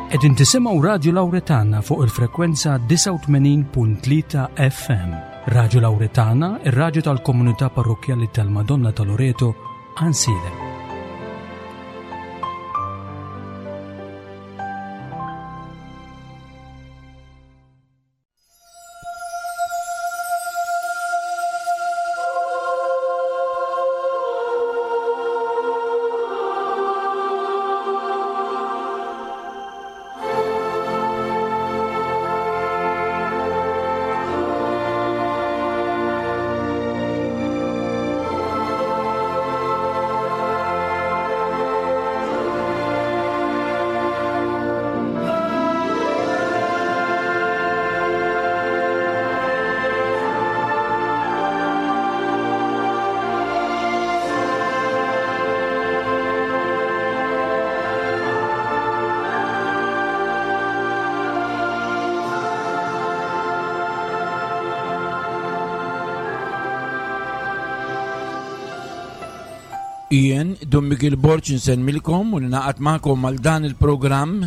Qegħdin tisimgħu Radio Lawretana fuq il-frekwenza 89.3 FM. Radio Lawretana, ir-radju tal-Komunità Parrokjali tal-Madonna ta' Loreto, Ansilem. Ien Dummik il-Borċ nsemmilkom u naqat magħkom mal dan il-programm.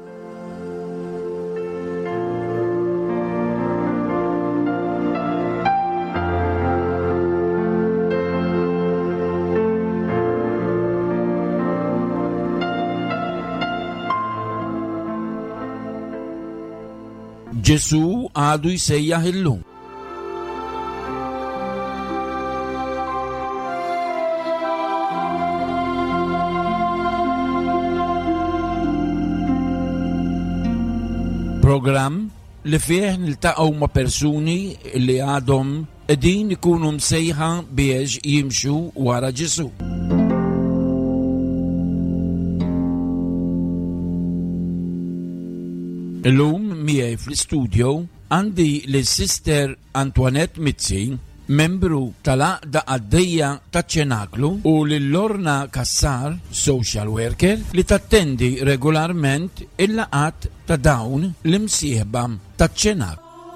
Ġesu għadu jsejjaħ illum. Program li fih niltaqgħu ma' persuni li għadhom qegħdin ikunu msejħa biex jimxu wara Ġesu. Illum miegħi fl-istudju għandi lis-Sister Antoinette Mizzi, membru tal-Għaqda Għaddejja taċ-Ċenaklu, u lil-Lorna Kassar, social worker, li tattendi regolarment il-laqat ta' dawn l-imsieħba taċ-Ċenaklu.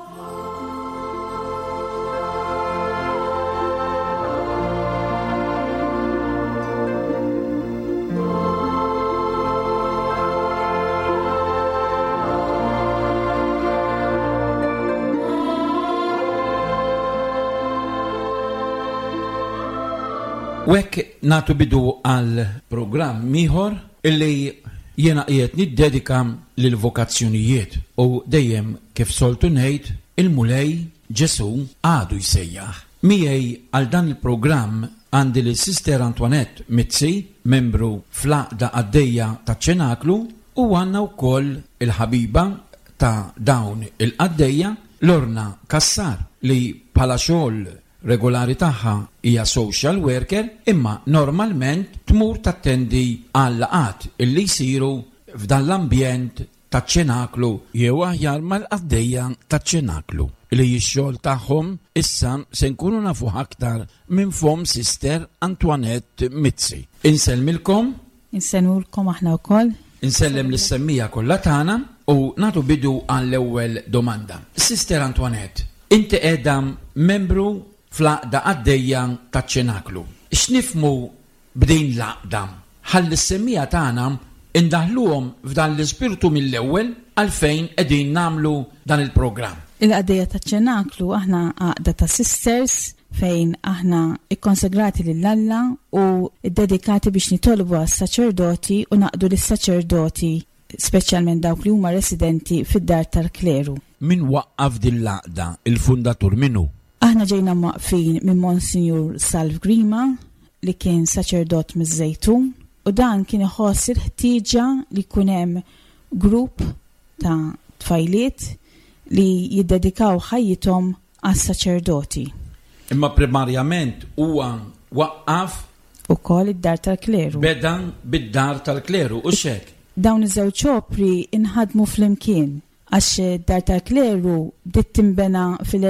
Wek natu bidu għal programm ieħor illi jiena qiegħed niddedika lil vokazzjonijiet u dejjem kif soltu ngħid il-mulej Ġesu għadu jsejjaħ. Miegħi għal dan il-programm għandi lis-Sister Antoinette Mizzi, membru fl-Għaqda Għaddejja taċ-Ċenaklu, u għandna wkoll il-ħabiba ta' dawn il-Għaddejja Lorna Kassar li bħala xogħol regolari tagħha hija social worker, imma normalment tmur tattendi għal laqat illi jsiru f'dan l-ambjent taċ-Ċenaklu jew aħjar mal-Għaddejja taċ-Ċenaklu. Li x-xogħol tagħhom issa se nkunu nafu aktar minn fom Sister Antoinette Mizzi. Insellmilkom. Insellmulkom aħna wkoll. Insellem lis-semmija kollha tagħna u nagħtu bidu għall-ewwel domanda. Sister Antoinette, inti qiegħda membru fl-Għaqda Għaddejja taċ-Ċenaklu. X'nifmu b'din l-għaqda? Ħalli s-semmija tagħna indaħluhom f'dan l-ispirtu mill-ewwel għalfejn qegħdin nagħmlu dan il-programm. Il-Għaddejja taċ-Ċenaklu aħna għaqda ta' sisters fejn aħna ikkonsegrati lill-Alla u ddedikati biex nitolbu għas-saċerdoti u naqdu lis-saċerdoti speċjalment dawk li huma residenti fid-dar tal-kleru. Min waqqaf din l-għaqda? Il-fundatur minnu? Aħna ġejna maqfin minn Monsignor Salv Grima li kien saċerdot miż-Żejtun u dan kien iħoss il-ħtieġa li jkun hemm grupp ta' tfajliet li jiddedikaw ħajjithom għas-saċerdoti. Imma primarjament huwa waqqaf ukoll id-dar tal-kleru. Beda bid-dar tal-kleru u xek. Dawn iż-żewġ opri inħadmu flimkien għax dar tal-kleru bdiet tinbena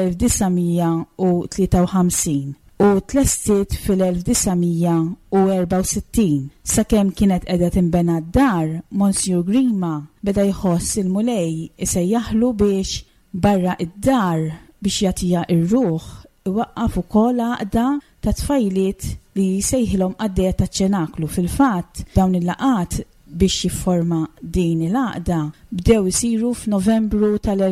fil-1953 u tlestiet fil-1964. Sakemm kienet qiegħda tinbena d-dar, Monsignor Grima beda jħoss il-mulej isejjaħlu biex barra id-dar biex jagħtiha ir-ruħ iwaqqaf ukoll għaqda ta' tfajliet li sejħilhom Għaddejja taċ-Ċenaklu. Fil-fatt dawn il-laqat biex jifforma din il-għaqda bdew isiru f'Novembru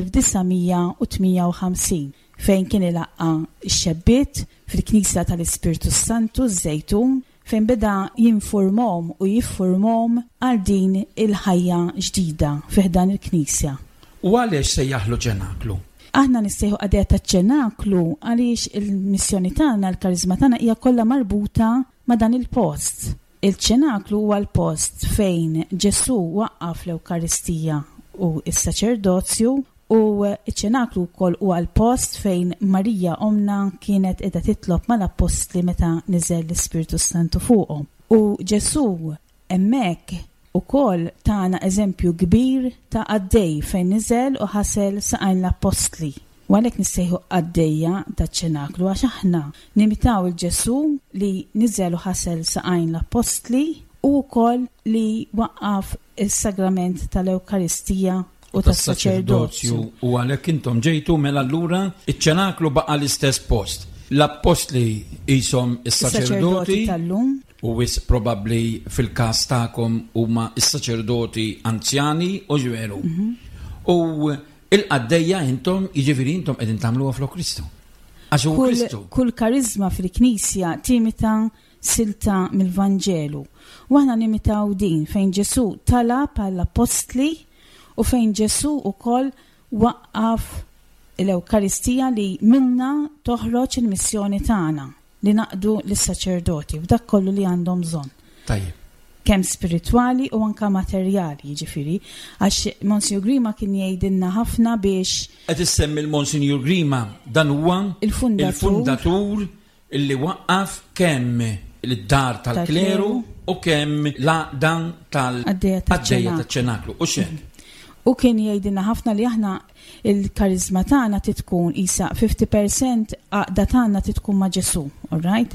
tal-1958 fejn kien il-għaqqa x-xebbiet fil-Knisja tal-Ispirtu Santu Żejtun fejn beda jinformom u jiffurmom għal din il-ħajja ġdida fiħdan il-Knisja. U għaliex sejjaħlu ċenaklu? Aħna nistejħu għadija ta' ċenaklu għaliex il-missjoni tagħna, l-karizma tagħna hija kollha marbuta ma' dan il-post. Il-ċenaklu huwa l-post fejn Ġesu waqqaf l-Ewkaristija u s-saċerdozju u il-ċenaklu wkoll huwa l-post fejn Marija omna kienet qiegħda titlob mal-apostli meta niżel l-Ispirtu Santu fuqhom. U Ġesu hemmhekk ukoll tagħna eżempju kbir ta' għaddej fejn niżel u ħasel saqajn l-apostli. U għalhekk nissejħu għaddejja taċ-ċenaklu għax aħna nimitaw il-Ġesu li niżel u ħasel saqajn l-apostli u wkoll li waqqaf is-sagrament tal-Ewkaristija u tas-saċerdozju. U għalhekk intom ġejtu mela allura iċ-ċenaklu baqa' l-istess post. L-apostli ishom is-saċerdoti tal-lum u wis probabbli fil-każ tagħkom huma is-saċerdoti anzjani u ġveru. U il-qaddejja intom jiġifieri intom qegħdin tagħmluha fl-Kristu. Għax huwa Kristu. Kull karizma fil-Knisja timita silta mill-Vanġelu. U aħna nimitaw din fejn Ġesu talab għall-apostli u fejn Ġesu ukoll waqqaf l-Ewkaristija li minna toħroġ il-missjoni tagħna li naqdu lis-saċerdoti f'dak kollu li għandhom bżonn. Tajjeb. Kemm spiritwali u anka materjali, jiġifieri, għax Monsignor Grima kien jgħidilna ħafna biex qed issemmi l-Monsignor Grima dan huwa il-fundatur illi waqqaf kemm id-dar tal-kleru u kemm dan tal-għaddejja taċ-ċenaklu u x'hekk. U kien jgħidilna ħafna li aħna il-karizma tagħna titkun isa 50% għaqda tagħna titkun ma' Ġesu, all right?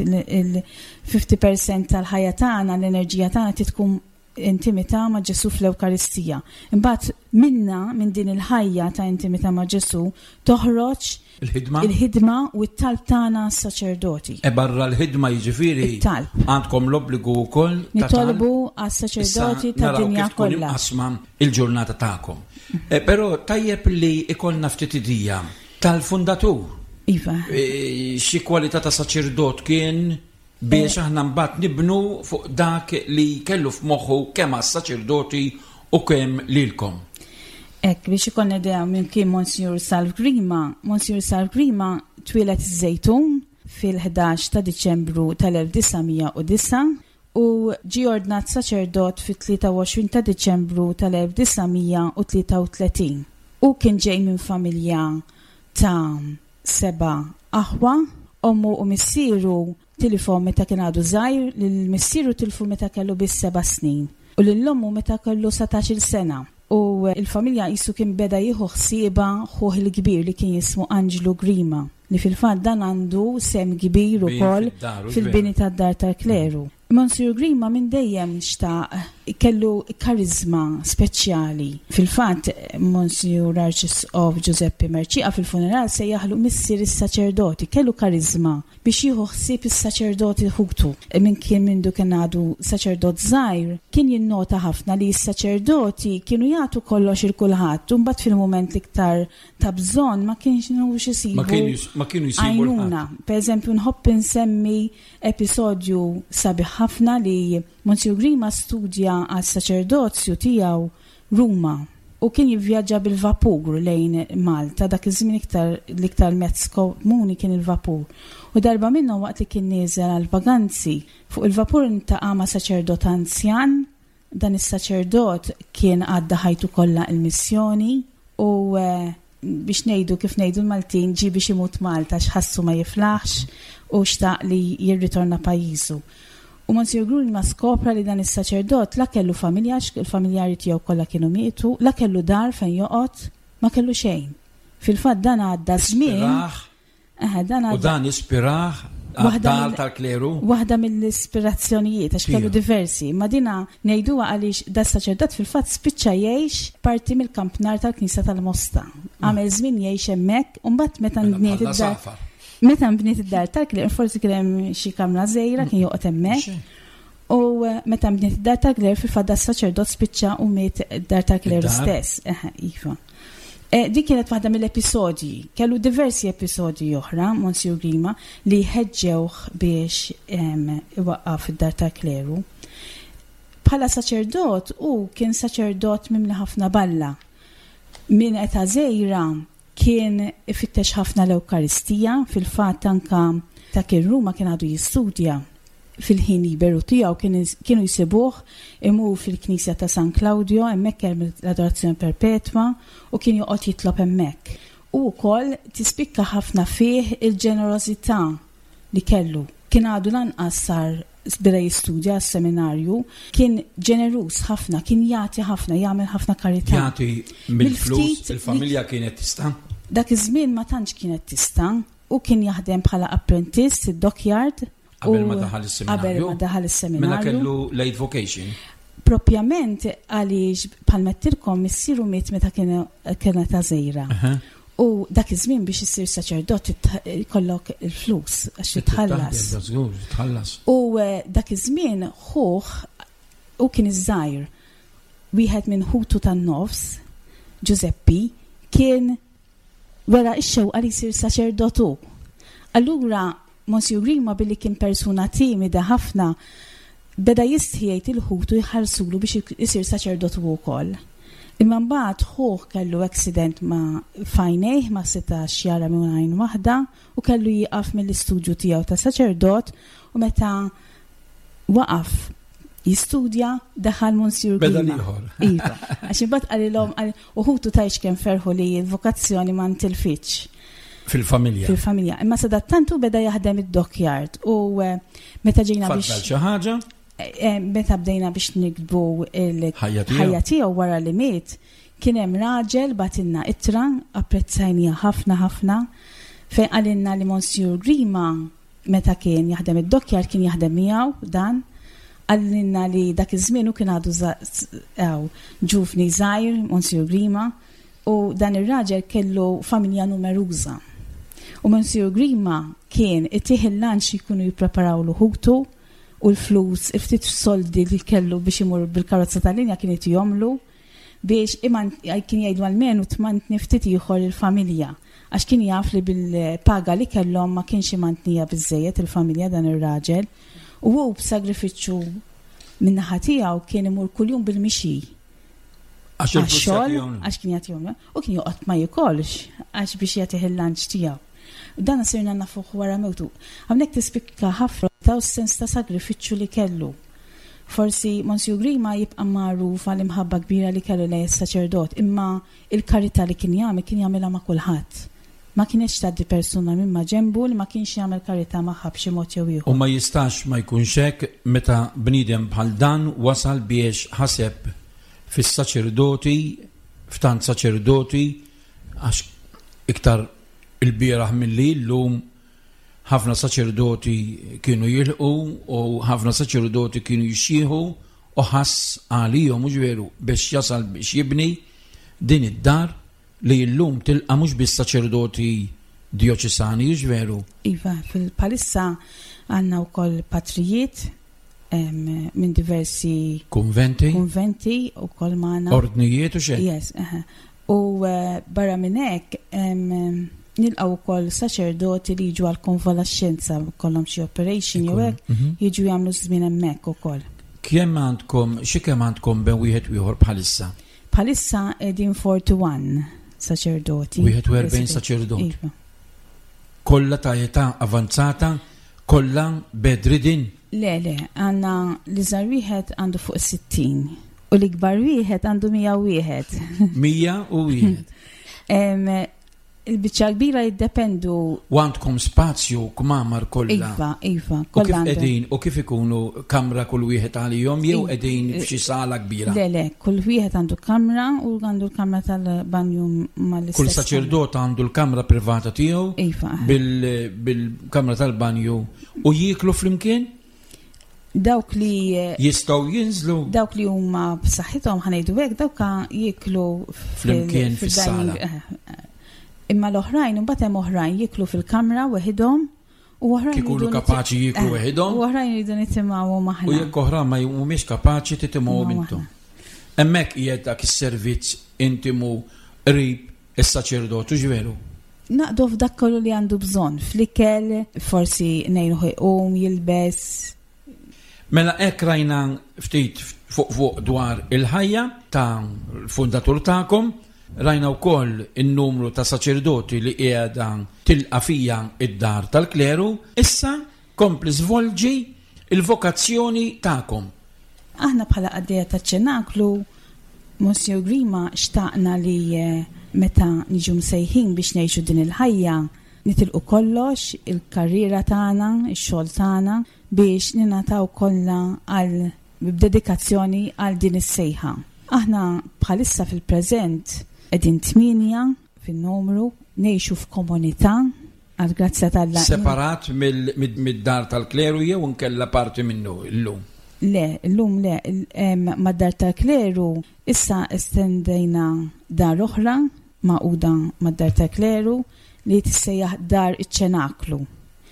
Il-50% tal-ħajja tagħna, l-enerġija tagħna titkun intimità ma' Ġesu fl-Ewkaristija. Imbagħad minn din il-ħajja ta' intimità ma' Ġesu toħroġ il-ħidma u t-talb tagħna s-saċerdoti. Barra l-ħidma jiġifieri għandkom l-obbligu wkoll nitolbu għas-saċerdoti tad-dinja kollha. Asma il-ġurnata tagħkom. Però tajjeb li ikollna ftit idea tal-fundatur. Iva. Xi kwalità ta' saċerdot kien biex aħna mbagħad nibnu fuq dak li kellu f'moħħu kemm għas-saċerdoti u kemm lilkom. Biex ikonna idea minn kien Monsignor Salv Grima. Monsignor Salv Grima twilet iż-Żejtun fil-11 ta' Diċembru tal-1909 u ġie ordnat saċerdot fit-23 ta' Diċembru tal-1933. U kien ġej minn familja ta' 7 aħwa, ommu u missieru tilfu meta kien għadu żgħir, lill-missieru tilfu meta kellu biss 7 snin u lill-ommu meta kellu 17 sena. U il-familja jisu kien beda jieħu ħsieba ħuħ il-kbir li kien jismu Angelo Grima li fil-fatt dan għandu sem kbir ukoll fil-bini tad-dar tal-kleru. Monsignor Grima minn dejjem xtaq kellu karizma speċjali. Fil-fatt Monsignor Arċisqof Giuseppe Merċiqa fil-funeral se jaħlu missier is-saċerdoti, kellu karizma biex jieħu ħsieb is-saċerdoti ħugtu. Min kien mindu kien għadu saċerdot żgħir, kien jinnota ħafna li s-saċerdoti kienu jagħtu kollox il-kulħadd, u mbagħad fil-mument l-iktar ta' bżonn ma kienx isibu. Ma kienu jsibu għajnuna. Pereżempju nħobb insemmi episodju sabiħ ħafna li Monsignor Grima studja għas-saċerdozju tiegħu Ruma u kien jivvjaġġa bil-vapur lejn Malta, dak iż-żmien l-iktar mezz komuni kien il-vapur. U darba minnhom waqt li kien nieżel għal vaganzi fuq il-vapur intaqa' ma' saċerdot anzjan, dan is-saċerdot kien għadda ħajtu kollha il-missjoni u biex ngħidu kif ngħidu l-Maltin ġi biex imut Malta x'ħassu ma jiflaħx u xtaq li jirritorna pajjiżu. U Monsignor Grima skopra li dan is-saċerdot la kellu familja, il-familjari tiegħu kollha kienu mietu, la kellu dar fejn joqgħod, ma kellu xejn. Fil-fatt dan għadda żmien. U dan ispiraħ għad-dar tal-kleru. Waħda mill-ispirazzjonijiet għax kellu diversi, ma dina ngħiduha għaliex da s-saċerdot fil-fatt spiċċa jgħix parti mill-kampnar tal-Knisja tal-Mosta. Għamel żmien jgħix hemmhekk u mbagħad meta nbniet id-dar. Meta nbniet id-dar tal-kleru forsi kien hemm xi kamra żgħira kien joqgħod hemmhekk. U meta bniet id-dar ta' Claire fil-fadda s-saċerdot spiċċa u miet id-dar ta' Claire stess. Iva. Di kienet waħda mill-episodji, kellu diversi episodji oħra, Monsieur Grima, li ħeġġewh biex iwaqqaf id-dar ta' Claire. Bħala saċerdot kien saċerdot mimli ħafna balla. Min eta żgħira kien ifittex ħafna l-Ewkaristija, fil-fatt anka ta' kien Ruma kien għadu jistudja fil-ħin liberu tiegħu kienu jsibuh imur fil-Knisja ta' San Claudio hemmhekk hemm l-adorazzjoni perpetwa u kien joqgħod jitlob hemmhekk. U wkoll tispikka ħafna fih il-ġenerożità li kellu. Kien għadu lanqas sar beda jistudja s-seminarju, kien ġeneruż ħafna, kien jagħti ħafna, jagħmel ħafna karità. Jagħti mill-flus, il-familja kienet tista'? Dak iż-żmien ma tantx kienet tista' u kien jaħdem bħala apprentice id-dockyard. Qabel ma daħal is-seminarju. Mela kellu late vocation. Propjament għaliex bħalmettilkom missieru miet meta kienet ta' żgħira. U dak iż-żmien biex issir saċerdot jkollok il-flus għax titħallas. U dak iż-żmien ħuh u kien iż-żgħir. Wieħed minn ħutu tan-nofs, Giuseppi, kien wara x-xewqa li jsir saċerdotu. Allura Monsieur Grima billi kien persuna timida ħafna beda jistħijajt il-ħutu jħarsulu biex jisir saċerdotu wkoll. Imma mbagħad ħuh kellu accident ma' fajnejh ma setax jara minn għajn waħda u kellu jieqaf mill-istudju tiegħu ta' saċerdot u meta waqaf jistudja daħal Monsieur Grima. Iva, għax imbagħad qalilhom uħutu tajx kemm ferħu li l-vokazzjoni ma ntilfitx. Fil-familja. Imma sadattantu beda jaħdem id-dockyard u meta ġejna biex. Faddal xi ħaġa? Meta bdejna biex nikdbu il-ħajja tiegħu wara li miet, kien hemm raġel batilna ittra apprezzajnija ħafna fejn qalilna li Monsieur Grima meta kien jaħdem id-dockyard kien jaħdem miegħu dan qalilna li dak iż-żmien u kien għadu ġufni żgħir Monsieur Grima u dan ir-raġel kellu familja numeruża. U Monsieur Grima kien ittieħ il-lanċ jkunu jippreparaw l-ħutu u l-flus, ftit soldi li kellu biex imur bil-karozza tal-linja kien jomlu biex kien jgħidu għal-menu tmantni ftit ieħor il-familja. Għax kien jaf li bil-paga li kellhom ma kienx imantnija biżejjed il-familja dan ir-raġel u hu b'sagrifiċċju min-naħa tiegħu kien imur kuljum bil-mixi. Għax-xogħol, għax kien jagħtihom u kien joqgħod ma jikolx għax biex jagħtih il-lanċ tiegħu. Dan sirna nafuh wara mewtu. Hawnhekk tispikka ħafna taw sens ta' sagrifiċċju li kellu. Forsi Monsieur Grima jibqa' magħruf għal imħabba kbira li kellu lejn is-saċerdot, imma il-karità li kien jagħmilha ma' kulħadd. Ma kienx tgħaddi persuna minn ma' ġenbu li ma kienx jagħmel karità magħha b'xi mod jew ieħor. U ma jistax ma jkunx hekk meta bniedem bħal dan wasal biex ħaseb fis-saċerdoti, f'tant saċerdoti, għax iktar il-bieraħ milli llum ħafna saċerdoti kienu jilqu u ħafna saċerdoti kienu jixxieħu u ħass għalihom mhux veru biex jasal biex jibni din id-dar li llum tilqa' mhux biss saċerdoti dioċesani mhux veru. Iva, fil-palissa għandna wkoll patrijiet minn diversi konventi u kol maħna ordnijiet u xejn. Yes, u barra minn hekk nilqgħu wkoll saċerdoti li jiġu għal konvalescenza kollhom xi operation jew hekk jiġu jagħmlu żmien hemmhekk ukoll. Kemm għandkom ben wieħed u ieħor bħalissa? Bħalissa qegħdin 41 saċerdoti. 41 saċerdoti. Kollha ta' età avanzata, kollha bedridin. Le, għanna li żar wieħed għandu fuq 60 u l-ikbar wieħed għandu 101. 101. Il-biċċa kbira jiddependu. Għandkom spazju kmamar kollha. Iva. U kif ikunu kamra kull wieħed għalihom jew qegħdin f'xi sala kbira? Le, kull wieħed għandu kamra u għandu l-kamra tal-banju mal-istess. Kull saċerdot għandu l-kamra privata tiegħu bil-kamra tal-banju u jieklu flimkien? Dawk li jistgħu jinżlu. Dawk li huma b'saħħithom ħanejdu hekk dawk jieklu flimkien fis-sala. Imma l-oħrajn imbagħad hemm oħrajn jieklu fil-kamra weħidhom kikunu kapaċi jiklu weħidhom. U oħrajn jridu nitimgħu maħna. U jekk oħra ma mhumiex kapaċi titimgħu intom. Hemmhekk qiegħed dak is-servizz intimu qrib is-saċerdotu ġveru. Naqdu f'dak kollu li għandu bżonn, fl-ikel, forsi ngħidu jqum jilbes. Mela hekk rajna ftit fuq dwar il-ħajja ta' l-fundatur tagħkom, rajna wkoll in-numru ta' saċerdoti li qiegħda tilqa' fija id-dar tal-kleru, issa kompli żvolġi il-vokazzjoni tagħkom. Aħna bħala qaddejja taċ-ċenaklu, Monsignor Grima xtaqna li meta niġu msejħin biex ngħixu din il-ħajja, nitilqu kollox, il-karriera tagħna, ix-xogħol tagħna biex ninataw kollha b'dedikazzjoni għal din is-sejħa. Aħna bħalissa fil-preżent qegħdin 8 fin-numru, ngħixu f'komunità għal grazzja tal-Allah. Separat mid-dar tal-kleru jew nkella parti minnu illum? Le, illum le, mad-dar tal-kleru issa estendejna dar oħra maquda mad-dar tal-kleru li tissejjaħ dar iċ-ċenaklu.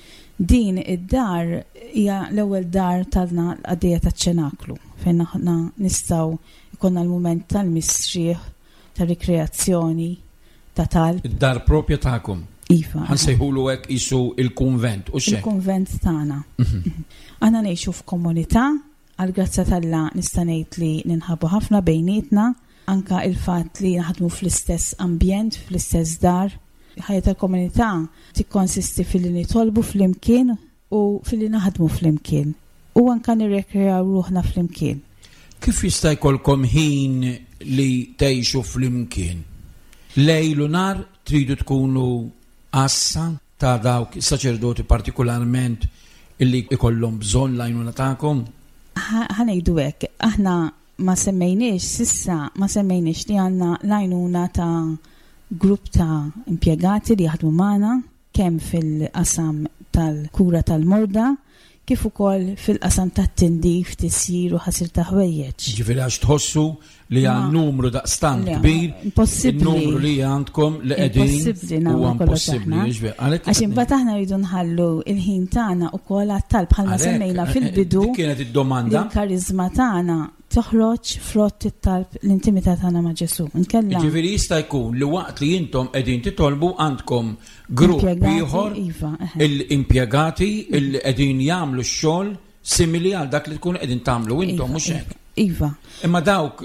Din id-dar hija l-ewwel dar tagħna l-qaddejja taċ-ċenaklu fejn aħna nistgħu jkollna l-mument tal-misrieħ, ta' rikreazzjoni, ta' talb. Id-dar propja tagħkom. Iva. Ħansejħulu hekk isu il-kunvent u xejn. Il-kunvent tagħna. Aħna ngħixu f'komunità, għal grazza tal-Allah nista' ngħid li ninħabu ħafna bejnietna, anka il-fatt li naħdmu fl-istess ambjent, fl-istess dar. Ħajja tal-komunità tikkonsisti fil-li nitolbu fl-imkien u fil-li naħdmu fl-imkien. U anka nirrekreaw ruħna fl-imkien. Kif jista' jkollkom ħin li tgħixu fl-imkien? Lejl u nar tridu tkunu assa ta' dawk saċerdoti partikolarment illi ikollhom bżonn l-għajnuna tagħkom? Ħanejdu hekk, aħna ma semmejniex li għandna l-għajnuna ta' grupp ta' impjegati li jaħdmu magħna kemm fil-qasam tal-kura tal-morda kif ukoll fil-qasam tat-tindif, tisjir u ħasir ta' ħwejjeġ. Ġifieri għax tħossu li għan numru daqstant kbir, il-numru li għandkom li qegħdin huwa impossibbli. Għax imbagħad aħna rridu nħallu il-ħin tagħna wkoll għat-talb bħalma semmejna fil-bidu. Dik kienet id-domanda. Il-karizma tagħna toħroġ frott it-talb l-intimità tagħna ma' Ġesu. Ġifieri jista' jkun li waqt li intom qegħdin titolbu għandkom grupp ieħor il-impjegati li qegħdin jagħmlu x-xogħol simili għal dak li tkun qegħdin tagħmlu intom mhux hekk. Iva. Imma dawk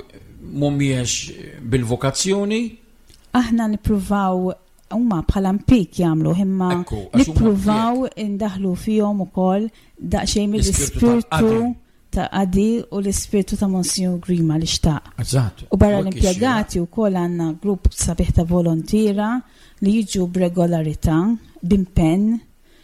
mhumiex bil-vokazzjoni? Aħna nippruvaw huma bħala impik jagħmlu imma nippruvaw indaħlu fihom ukoll daqsxejn mill-ispirtu ta' Qadi u l-ispirtu ta' Monsignor Grima li xtaq. Eżatt. U barra l-impjegati wkoll għandna grupp sabiħ ta' volontira li jiġu b'regolarità, b'impenn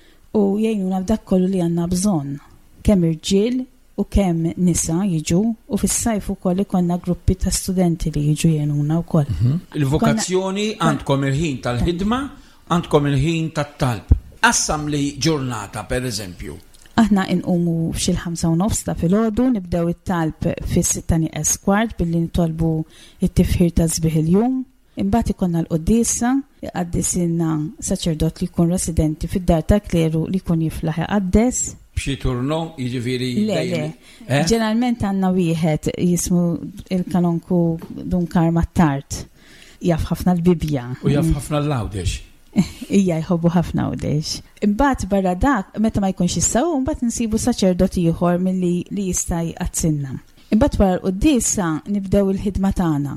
u jgħinuna f'dak kollu li għandna bżonn. Kemm irġiel u kemm nisa jiġu u fis-sajf ukoll ikonna gruppi ta' studenti li jiġu jgħinuna wkoll. Il-vokazzjoni għandkom il-ħin tal-ħidma, għandkom il-ħin tat-talb. Qassam li ġurnata pereżempju. Aħna inqumu f'xi 5:30 ta' filgħodu, nibdew it-talb fis-6:15 billi nitolbu it-tifħir ta' sbieħ il-jum. Imbagħad ikollna l-quddiesa iqaddisilna saċerdot li jkun residenti fid-dar tal-kleru li jkun jiflaħ iqaddes. B'xi turno jiġifieri dejjem. Ġeneralment għandna wieħed jismu il-kanonku Dunkar Mattart. Jaf ħafna l-Bibja. U jaf ħafna l-Lawdex. Ija jħobbu ħafna Lawdex. Imbagħad barra dak meta ma jkunx jistgħu imbagħad insibu saċerdoti ieħor milli li jista' jqazzinna. Imbagħad wara l-quddiesa nibdew il-ħidma tagħna.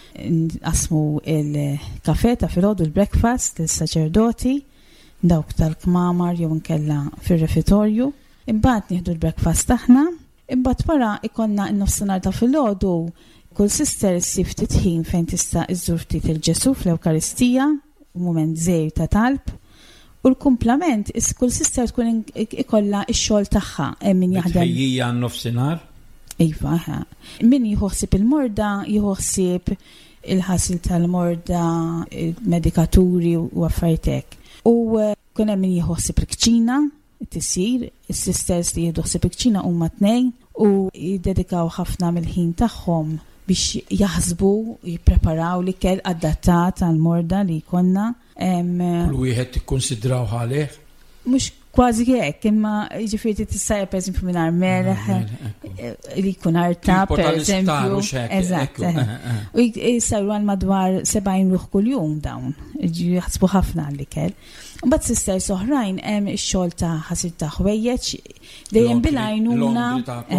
Nqasmu il-kafè ta' filgħodu l-breakfast lis-saċerdoti, dawk tal-kmamar jew nkella fir-refitorju. Imbagħad nieħdu l-breakfast taħna, imbagħad wara ikonna n-nofsinhar ta' filgħodu kull sister issib ftit ħin fejn tista' iżżur ftit il-Ġesu fl-Ewkaristija, mument żejr ta' talb, u l-kumplament kull sister tkun ikollha x-xogħol tagħha hemm min jaħdem. Ħejjija n-nofsinhar? Iva, min jieħossib il-morda, jieħossib il-ħasil tal-morda, il-medikaturi u affarijiet hekk. U kun hemm min jieħossib il-kċina, it-tisir, is-sisters li jieħossib il-kċina huma 2 u jiddedikaw ħafna mill-ħin tagħhom biex jaħsbu, jippreparaw l-ikel adattat għal-morda li jkollna. Kull wieħed tikkonsidraw ħaleh? Mhux kważi hekk, imma jiġifieri tista' per eżempju mingħajr melħ li jkun arta per eżempju. Eżatt. U jsarru għal madwar 70 ruħ kuljum dawn. Jaħsbu ħafna għall-ikel. Mbagħad sisters oħrajn hemm ix-xogħol ta' ħasir ta' ħwejjeġ dejjem bil-għajnuna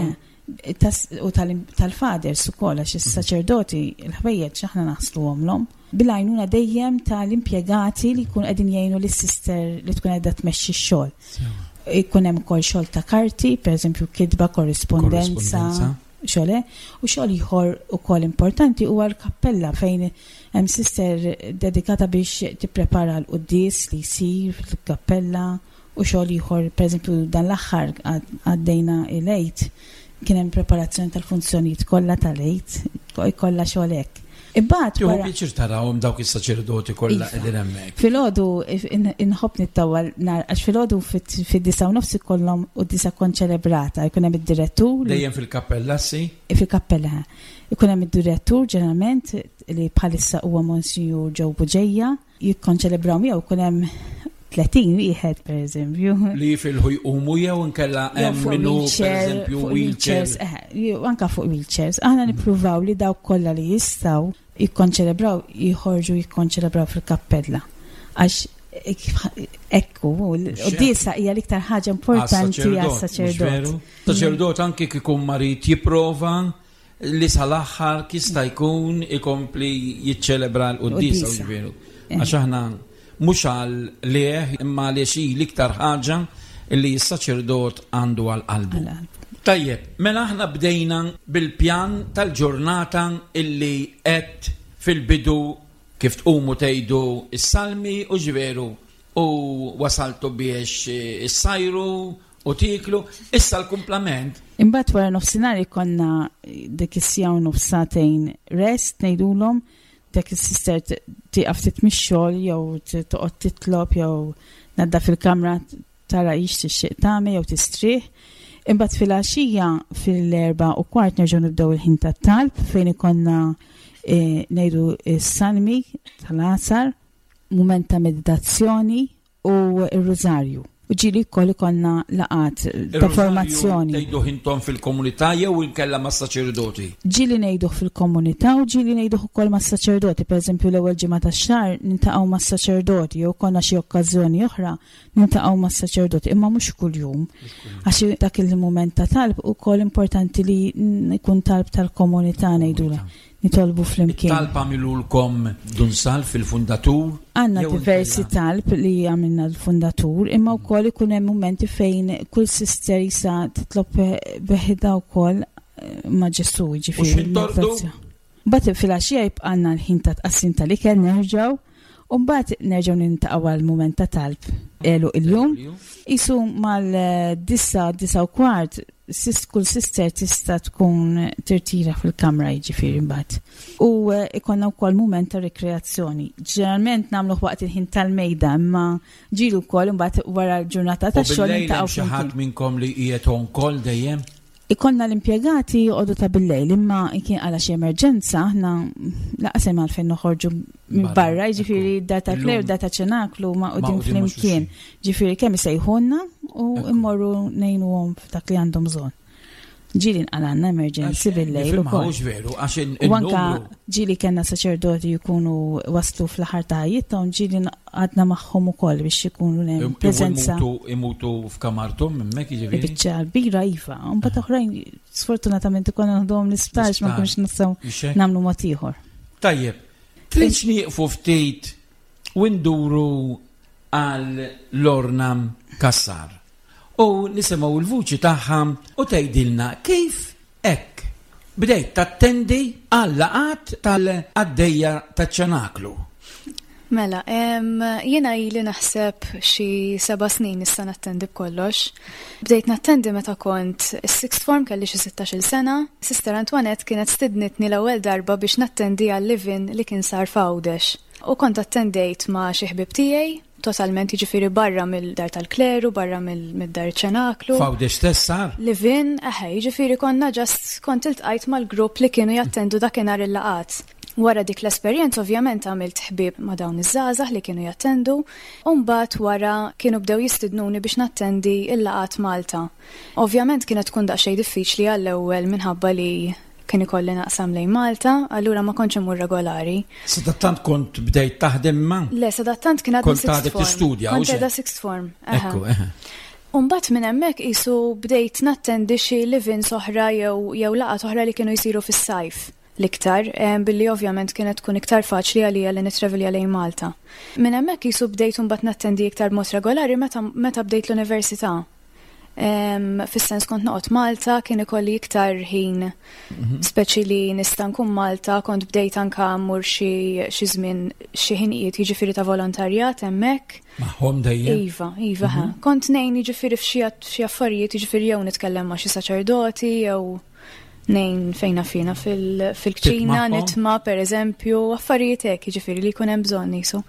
u tal-faders ukoll għax is-saċerdoti l-ħwejjeġ aħna naħsluhomlhom. Bil-għajnuna dejjem tal-impjegati li jkun qegħdin jgħinu lis-sister li tkun qiegħda tmexxi x-xogħol. Ikun hemm ukoll xogħol ta' karti, pereżempju kitba, korrispondenza, xogħol u xogħol ieħor ukoll importanti huwa l-kappella fejn hemm sister dedikata biex tipprepara l-quddies li jsir fil-kappella u xogħol ieħor pereżempju dan l-aħħar għaddejna il-għid kien hemm preparazzjoni tal-funzjonijiet kollha tal-għid, kollha xogħol hekk. Imbagħad wara pjaċir tarawhom dawk is-saċerdoti kollha qegħdin hemmhekk. Filgħodu inħobb nittawwal nar għax filgħodu fid-9 nofs ikollhom qudiesa konċelebrata, jkun hemm id-direttur. Dejjem fil-kappella si? Fil-kappella. Ikun hemm id-direttur ġeneralment li bħalissa huwa Monsignur Joe Buġejja, jikkonċelebraw miegħu ikun hemm 30 wieħed pereżempju. Li fil-ħujqumu jew inkella hemm minnu pereżempju wheelchairs. Anke fuq wheelchairs. Aħna nippruvaw li dawk kollha li jistgħu jikkonċelebraw jħorġu jikkonċelebraw fil-kappella. Għax ekku, l-quddiesa hija l-iktar ħaġa importanti għas-saċerdot. Saċerdot anke kikun marit jipprova li sal-aħħar kista jkun ikompli jiċċelebra l-quddiesa ġveru. Għax aħna mhux għal leħ imma li xi l-iktar ħaġa li s-saċerdot għandu għal qalbu. Tajjeb, mela aħna bdejna bil-pjan tal-ġurnata illi qed fil-bidu kif tqumu tgħidu is-salmi u ġveru u wasaltu biex issajru u tiklu, issa l-kumplament. Imbagħad wara nofsinhar konna dik is-sija u nofsatejn rest ngħidulhom dak is-sister tieqaf titmix-xogħol jew toqgħod titlob jew nadda fil-kamra tara ix tixtieq tagħmel jew tistrieħ. Imbagħad fil-għaxija fil-4:15 nerġgħu nibdew il-ħin tat-talb fejn ikonna ngħidu s-salmi tal-għasar, mument ta' meditazzjoni u r-rużarju. U ġili kolli konna laqat ta' formazzjoni. Nejduh intom fil-komunità jew inkella ma' saċerdoti? Ġili nejduh fil-komunità u ġili nejduh ukoll ma' saċerdoti. Per eżempju l-ewwel ġimgħa tax-xahar nintaqgħu ma' saċerdoti jew konna xi okkażjoni oħra nintaqgħu ma' saċerdoti imma mhux kuljum. Għax dak il-mument ta' talb ukoll importanti li jkun talb tal-komunità ngħidula. Nitolbu fl-imkien. Talb għamilulkom dunsal fil-fundatur? Għanna diversi talb li għamilna l-fundatur, imma u koll ikun hemm momenti fejn kull sister jisa titlob beħida u koll ma' Ġesu ġifiri. Bat fil-għaxija jibqanna l-ħin ta' tqassim tal-ikel nerġaw, u bat nerġaw nintaqgħu għal-moment ta' talb. Elu il-jum, jisu mal-9 u kwart, kull sister tista' tkun tirtira fil-kamra jiġifieri mbagħad. U ikonna wkoll mument ta' rekreazzjoni. Ġeneralment nagħmlu waqt il-ħin tal-mejda, imma ġielu wkoll imbagħad wara l-ġurnata tax-xogħol nintaqgħu xi ħadd minnkom li qiegħed on call dejjem? Ikonna l-impjegati joqogħdu ta' bil-lejl, imma kien għala xi emerġenza aħna laqasem għalfejn noħorġu minn barra, ġifieri data Kler, data ċenaklu ma' qudiem flimkien. Ġifieri kemm isejħunna u immorru ngħinuhom f'dak li għandhom bżonn. Ġili nqalanna emerġenzi bil-lejl ukoll. U anke ġili kellna saċerdoti jkunu waslu fl-aħħar ta' ħajjithom, ġili għadna magħhom ukoll biex ikunu hemm preżenza. Imutu f'kamartom hemmhekk jiġifieri. Biċċa kbira iva, mbagħad oħrajn sfortunatament ikollna naħduhom l-isptax ma kienx nistgħu nagħmlu mod ieħor. Tajjeb, trid nieqfu ftit u nduru għal Lorna Kassar. U nisimgħu l-vuċi tagħha u tgħidilna kif hekk bdejt tattendi għal laqat tal-għaddejja taċ-ċenaklu. Mela, jiena ili naħseb xi 7 snin nista' nattendi b'kollox. Bdejt nattendi meta kont is-sixth form kelli xi 16-il sena. Sister Antoinette kienet stidnitni l-ewwel darba biex nattendi għal livin li kien sar f'Għawdex. U kont attendejt ma' xi ħbieb tiegħi totalment jiġifieri barra mill-dar tal-Kleru, barra mill-dar ċenaklu. F'Għawdex stess sar? Livin, jiġifieri kont iltqajt mal-grupp li kienu jattendu dakinhar il-laqat. Wara dik l-esperjenza ovvjament għamilt ħbieb ma' dawn iż-żgħażagħ li kienu jattendu, u mbagħad wara kienu bdew jistidnuni biex nattendi il-laqgħat Malta. Ovvjament kienet tkun daqsxejn diffiċli għall-ewwel minħabba li kien ikolli naqsam lejn Malta, allura ma kontx imur regolari. Sadattant kont bdejt taħdem ma? Le, sadattant kien għadha sixth form. Kont għadek tistudja, kont għadha sixth form. Ekku, Umbat minn hemmhekk qisu bdejt nattendi xi livings oħra jew laqgħat oħra li kienu jsiru fis-sajf l-iktar, billi ovvjament kienet tkun iktar faċli għalija li nitravelja lejn Malta. Minn hemmhekk qisu bdejt imbagħad nattendi iktar mod regolari meta bdejt l-università. Fis-sens kont noqgħod Malta, kien ikolli iktar ħin speċi li nista' nkun Malta, kont bdejt anke mmur xi żmien xi ħinijiet jiġifieri ta' volontarjat hemmhekk. Magħhom dejjem. Iva, kont ngħin jiġifieri f'xi affarijiet jiġifieri jew nitkellem ma' xi saċerdoti jew ngħin fejn fina fil-kċina nitma' pereżempju, affarijiet hekk jiġifieri li jkun hemm bżonn nisu.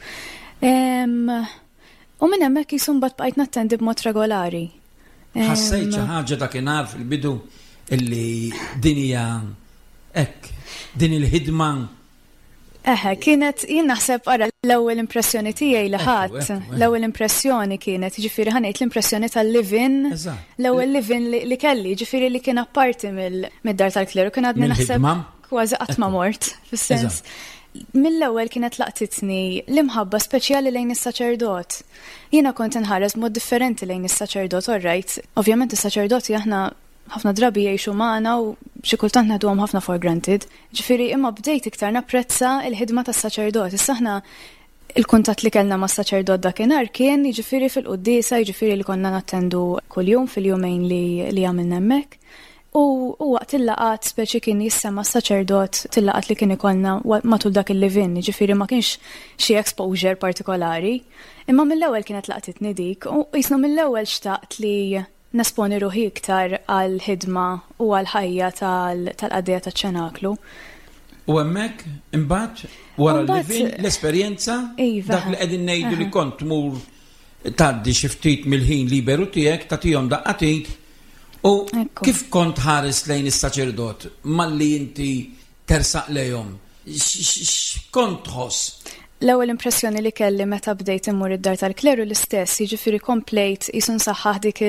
U minn hemmhekk qisu mbagħad bqajt nattendi b'mod regolari. Ħassejt xi ħaġa dakinhar fil-bidu illi din hija hekk, din il-ħidma. Kienet jien naħseb ara l-ewwel impressjoni tiegħi li ħadd, l-ewwel impressjoni kienet, jiġifieri ħanejt l-impressjoni tal-livin, l-ewwel livin li kelli, jiġifieri li kien apparti mid-dar tal-kleru, kien għadni naħseb kważi qatt ma mort, fis-sens. Mill-ewwel kienet laqtitni l-imħabba speċjali lejn is-saċerdot. Jiena kont inħares mod differenti lejn is-saċerdot, orrajt. Ovvjament is-saċerdoti aħna ħafna drabi jgħixu magħna u xi kultant ngħiduhom ħafna for granted. Ġifieri imma bdejt iktar napprezza l-ħidma tas-saċerdot. Issa aħna il-kuntatt li kellna mas-saċerdot dakinhar kien jiġifieri fil-quddiesa, jiġifieri li konna nattendu kuljum fil-jumejn li għamilna hemmhekk. U waqt il-laqat speċi kien jissema s-saċerdot til-laqat li kien ikollna matul dak il-livin, ġifieri ma kienx xi exposure partikolari. Imma mill-ewwel kienet laqtitni dik u jisnu mill-ewwel xtaqt li nesponi ruħi iktar għal ħidma u għal ħajja tal-qadija taċ-ċenaklu. U hemmhekk imbagħad wara l-livin l-esperjenza dak li qegħdin ngħidu li kont tmur tgħaddi xi ftit mill-ħin liberu tiegħek tagħtihom daqqatit. U kif kont ħares lejn is-saċerdot malli inti tersaq lejhom? X'kont tħoss? L-ewwel impressjoni li kelli meta bdejt immur id-dar tal-kleru l-istess, jiġifieri komplejt qisu nsaħħaħ dik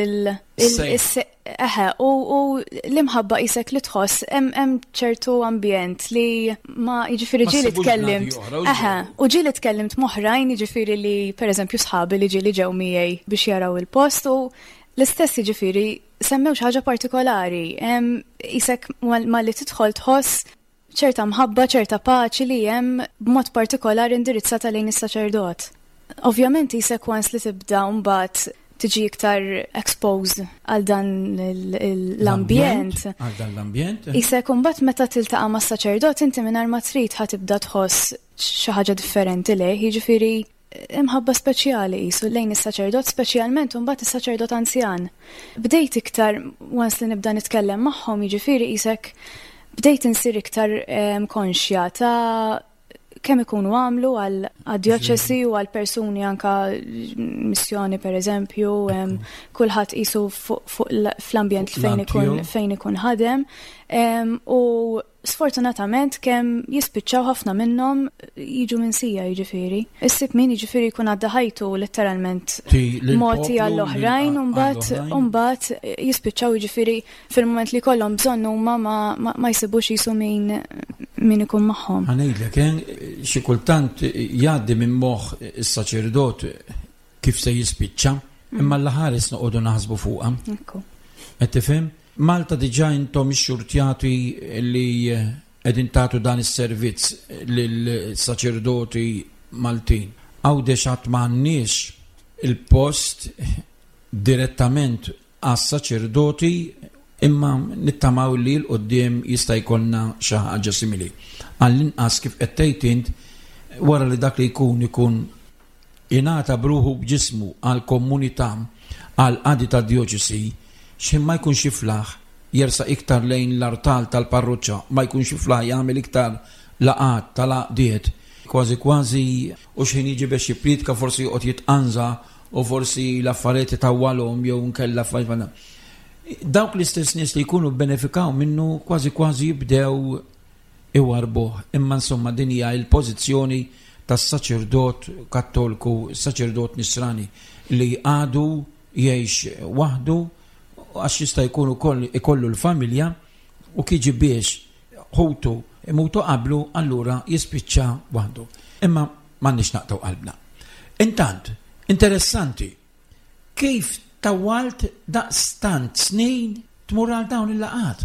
u l-imħabba qisek li tħoss hemm ċertu ambjent li ma jiġifieri ġieli tkellimt. U ġieli tkellimt moħrajn jiġifieri li pereżempju sħabi li ġieli ġew miegħi biex jaraw il-post u l-istess jiġifieri semmew xi ħaġa partikolari, isek ma li tidħol tħoss ċerta mħabba, ċerta paċi li hemm b'mod partikolari indirizzata lejn is-saċerdot. Ovvjament isek once li tibda mbagħad tiġi iktar exposed għal dan l-ambjent. Għal dan l-ambjent? Isek mbagħad meta tiltaqa' mas-saċerdot inti mingħajr ma trid ħatibda tħoss xi ħaġa differenti lejh, jiġifieri imħabba speċjali qisu lejn is-saċerdot speċjalment u mbagħad is-saċerdot anzjan. Bdejt iktar once li nibda nitkellem magħhom jiġifieri qisek bdejt insir iktar konxja ta' kemm ikunu għamlu għad-djoċesi u għal persuni anka missjoni pereżempju, kulħadd qisu fl-ambjent fejn ikun ħadem u sfortunatament kemm jispiċċaw ħafna minnhom jiġu minsija jiġifieri. Issib min jiġifieri jkun għadda ħajtu letteralment moti għall-oħrajn u mbagħad jispiċċaw jiġifieri fil-mument li jkollhom bżonn huma ma jsibux qisu min ikun magħhom. Ħanejdlek xi kultant jgħaddi minn moħħ is-saċerdot kif se jispiċċa, imma l-ħares noqogħdu naħsbu fuqha. Qed tifhem? Malta diġà intom ix-xurtjati li qegħdin tagħtu dan is-servizz lill-saċerdoti Maltin. Għawdex qatt m'għandniex il-post direttament għas-saċerdoti imma nittamaw li l-qoddim jista' jkollna xi ħaġa simili. Għall-inqas kif qed tgħid int wara li dak li jkun ingħata bruħu b'ġismu għall-komunità għal qadi tad-djoċesi xejn ma jkun xiflaħ jersa iktar lejn l-artal tal-parroċċa, ma jkun xiflaħ jagħmel iktar laqat tal-aqdiet, kważi u xejn jiġi biex jipritka forsi joqgħod jitqanża u forsi l-affarijiet tawwalhom jew nkella affarijiet. Dawk l-istess nies li jkunu benefikaw minnu kważi jibdew iwarbuh. Imma insomma din hija l-pożizzjoni tas-saċerdot Kattoliku, saċerdot Nisrani li għadu jgħix waħdu għax jista' jkun ukoll ikollu l-familja u kieġi biex ħutu imutu qablu allura jispiċċa waħdu. Imma m'għandniex naqtaw qalbna. Intant, interessanti, kif tawalt daqstant snin tmur għal dawn il-laqat?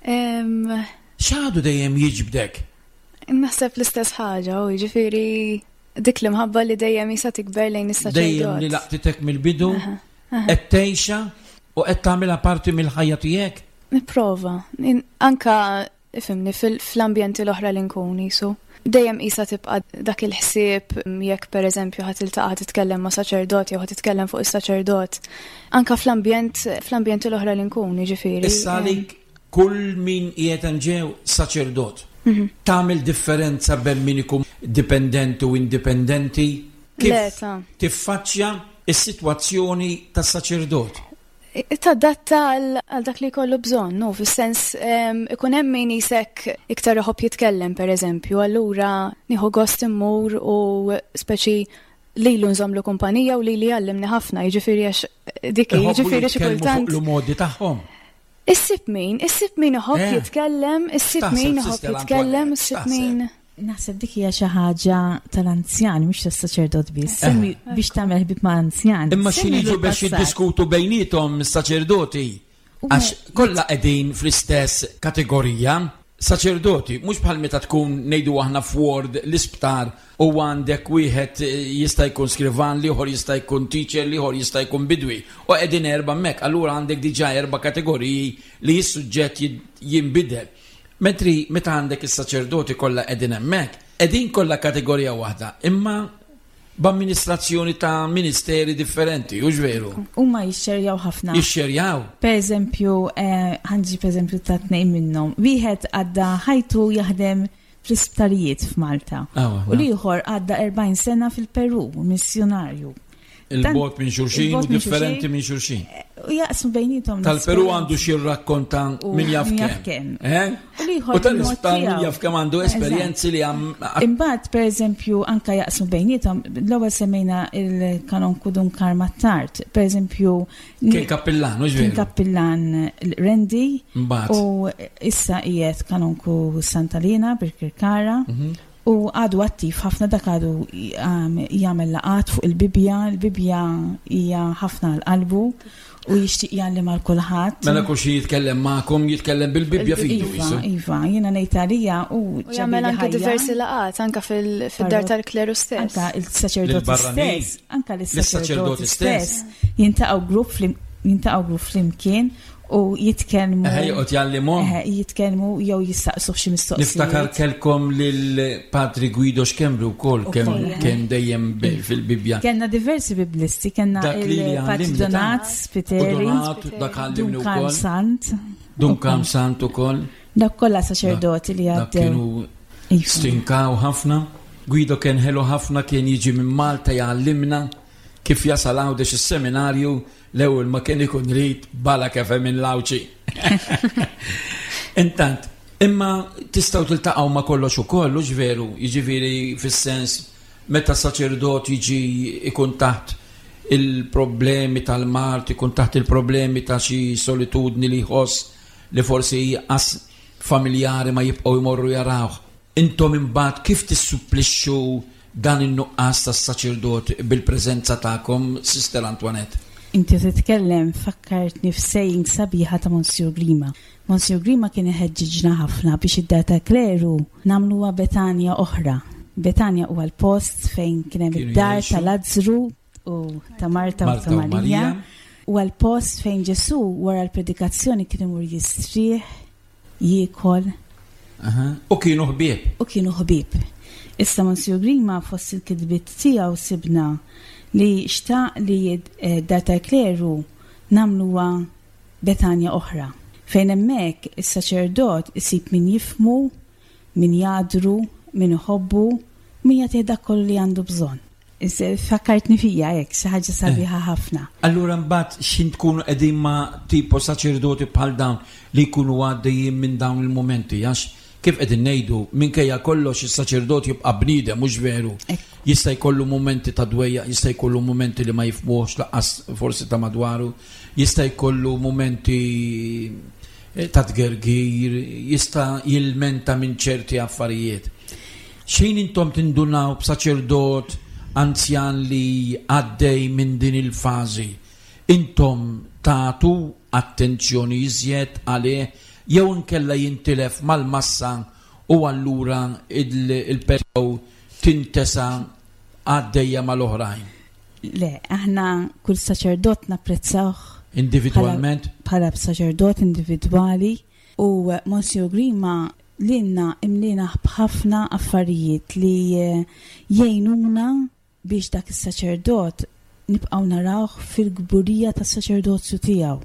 X'għadu dejjem jiġbdek? Naħseb l-istess ħaġa, u jiġifieri dik li mħabba li dejjem jisa tikber lejn is-saċerdot. Dejjem li laqtitek mill-bidu, qed tgħixha u qed tagħmilha parti mill-ħajja tiegħek? Nipprova. Anka ifhimni fl-ambjenti l-oħra li nkun isu. Dejjem qisha tibqa' dak il-ħsieb jekk pereżempju ħadd iltaqa' titkellem ma' saċerdot jew ħadd titkellem fuq is-saċerdot. Anka fl-ambjenti l-oħra li nkun, jiġifieri. Issa għalik kull min qiegħed hemm ġew saċerdot. Tagħmel differenza bejn min ikun dipendenti u indipendenti? Kif tiffaċċja is-sitwazzjoni tas-saċerdot? Tadatta għal dak li jkollu bżonn, no, fis-sens ikun hemm min isek iktar iħobb jitkellem pereżempju, allura nieħu gost immur u speċi lilu nżomlu kumpanija u lili għallimni ħafna, jiġifieri għax dik jiġifieri xi kultant. Fuq l-modi tagħhom. Issib min iħobb jitkellem, issib min iħobb jitkellem, issib min. Naħseb dik hija xi ħaġa tal-anzjani mhux tas-saċerdot biss. Semmi biex tagħmel ħbib ma' anzjan. Imma x'iniġu biex jiddiskutu bejniethom is-saċerdoti għax kollha qegħdin fl-istess kategorija. Saċerdoti, mhux bħal meta tkun ngħidu aħna f'Word l-isptar u għandek wieħed jista' jkun skrivan, liħor jista' jkun teacher, liħor jista' jkun bidwi. U qegħdin erba' hemmhekk, allura għandek diġà erba' kategoriji li s-suġġett jinbidel. Meta għandek is-saċerdoti kollha qegħdin hemmhekk, qegħdin kollha kategorija waħda, imma b'amministrazzjoni ta' ministeri differenti, u veru. Huma jixxerjaw ħafna. Jixxerjaw. Pereżempju, ħanġi pereżempju ta' tnejn minnhom. Wieħed għadda ħajtu jaħdem fl-isptarijiet f'Malta. U l-ieħor għadda 40 sena fil-Peru, missjonarju. Il-bot minn xulxin u differenti minn xulxin. U jaqsmu bejnietom. Tal-Peru għandu xi rakkonta min jaf kemm. U tal-Ispan min jaf kemm għandu esperjenzi li hemm. Imbagħad pereżempju anke jaqsmu bejnietom, l-ewwel semmejna il-kanon Kudun Karmattart, pereżempju kien kappillan, u ġveri. Kien kappillan Rendi u issa qiegħed kanonku Santalina Birkirkara. U għadu attiv ħafna dak għadu jagħmel laqat fuq il-Bibja hija ħafna l-qalbu u jixtieq jgħallim għal kulħadd. Mela kull xi jitkellem magħkom jitkellem bil-Bibja fidu. Iva, jiena ngħid għalija u jagħmel anke diversi laqat anke fid-dar tal-kleru stess. Anke il-saċerdoti stess, anke l-saċerdoti stess jintaqgħu grupp flimkien u jitkellmu. Joqgħod jgħallimhom. Jitkellmu jew jistaqsu xi mistoqsijiet. Niftakar kelkom lill-Padri Guido Xkembru wkoll kemm dejjem fil-Bibja. Kellna diversi biblisti, kellna il-Padri Donat Spiteri, Duncan Sant. Duncan Sant ukoll. Dak kollha saċerdoti li għaddew. Stinkaw ħafna. Guido kien ħelu ħafna, kien jiġi minn Malta jgħallimna kif jasal għawdex is-seminarju l-ewwel ma kien ikun rid bala kafe minn lawċi. Intant, imma tistgħu tiltaqgħu ma kollox ukoll, veru, jiġifieri fis-sens meta saċerdot jiġi ikun taħt il-problemi tal-mart, ikun taħt il-problemi ta' xi solitudni li jħoss li forsi qas familjari ma jibqgħu jmorru jarawh. Intom imbagħad kif tissupplixxu dan in-nuqqas tas-saċerdot bil-preżenza tagħkom, Sister Antoinette? Inti titkellem fakkartni f'sejjing sabiħa ta' Monsignor Grima. Monsignor Grima kien iħeġġiġna ħafna biex id-dar ta' kleru nagħmluha Betania oħra. Betania huwa l-post fejn kien hemm id-dar ta' Lazzru u ta' Marta u ta' Marija. U għal-post fejn Ġesu wara l-predikazzjoni kien imur jistrieħ, jiekol. U kienu ħbieb. Issa Monsignor Grima fost il-kidbiet tiegħu sibna li xtaq li dar ta' kleru namluwa Betania oħra. Fejn hemmhekk is-saċerdot isib min jifmu, min jadru, min iħobbu, min jagħtih dak kollu li għandu bżonn. Fakkartni fija hekk xi ħaġa sabiħa ħafna. Allura mbagħad x'in tkunu qegħdin ma' tipo saċerdoti bħal dawn li jkunu għaddejjin minn dawn il-momenti għax kif qegħdin ngħidu minkejja kollox is-saċerdot jibqa' bniedem mhux veru. Jista' jkollu momenti ta' dwejja, jista' jkollu momenti li ma jifhmuhx laqqas forsi ta' madwaru, jista' jkollu momenti ta' tgergir, jista' jilmenta minn ċerti affarijiet. Xejn intom tindunaw b'saċerdot anzjan li għaddej minn din il-fażi, intom tagħtu attenzjoni iżjed għalih jew inkella jintilef mal-massa u allura il-perjow tintesa għaddejja mal-oħrajn? Le, aħna kull saċerdot napprezzawh individwalment bħala saċerdot individwali u Monsignor Grima l-inna imlina bħafna affarijiet li jgħinuna biex dak is-saċerdot nibqgħu narawh fil-gburija tas-saċerdozju tiegħu.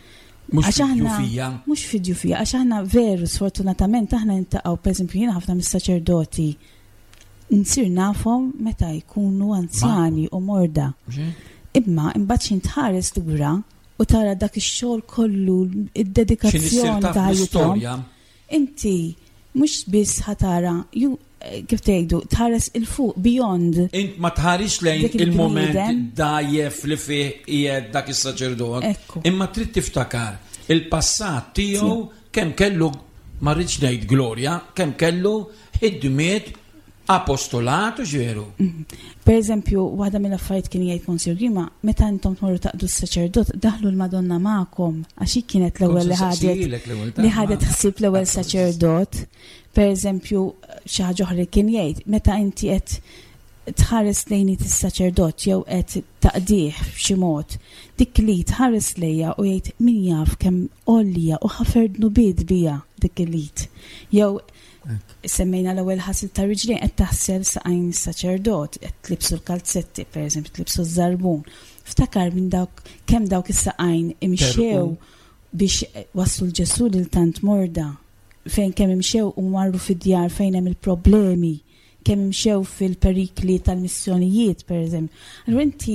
Mhux fidju fija, għax aħna veru sfortunatament aħna nintaqgħu pereżempju jiena ħafna mis-saċerdoti nsir nafhom meta jkunu anzjani u morda. Imma imbagħad xi tħares lura u tara dak ix-xogħol kollu id-dedikazzjoni ta' ħajjithom. Inti mhux biss ħatara kif tgħidu tħares il-fuq beyond. Int ma tħarix lejn il-moment dajjef li fih qiegħed dak is-saċerdot, imma trid tiftakar il-passat tiegħu kemm kellu ma rridx ngħid glorja, kemm kellu ħidmiet apostolatu ġeru. Per eżempju, waħda mill-affarijiet kien jgħid Monsignor Grima, meta intom tmorru taqdu s-saċerdot, daħlu l-Madonna magħkom, għax hi kienet l-ewwel li ħadet ħsieb l-ewwel saċerdot. Per eżempju, xi ħaġa oħra kien jgħid, meta inti qed tħares lejn is-saċerdot jew qed taqdih f'xi mod, dik li tħares lejha u jgħid min jaf kemm għolja u ħaferdnu bid bija dik il-lit. Jew semmejna l-ewwel ħasil ta' riġlien qed taħsel saqajn is-saċerdot, qed tlibsu l-kalzetti, pereżempju tlibsuż-żarbun. Ftakar minn dawk kemm dawk is-saqajn imxew biex waslu l-Ġesu lil tant morda, fejn kemm imxew u marru fid-djar fejn hemm il-problemi, kemm imxew fil-perikli tal-missjonijiet pereżempju. Allura inti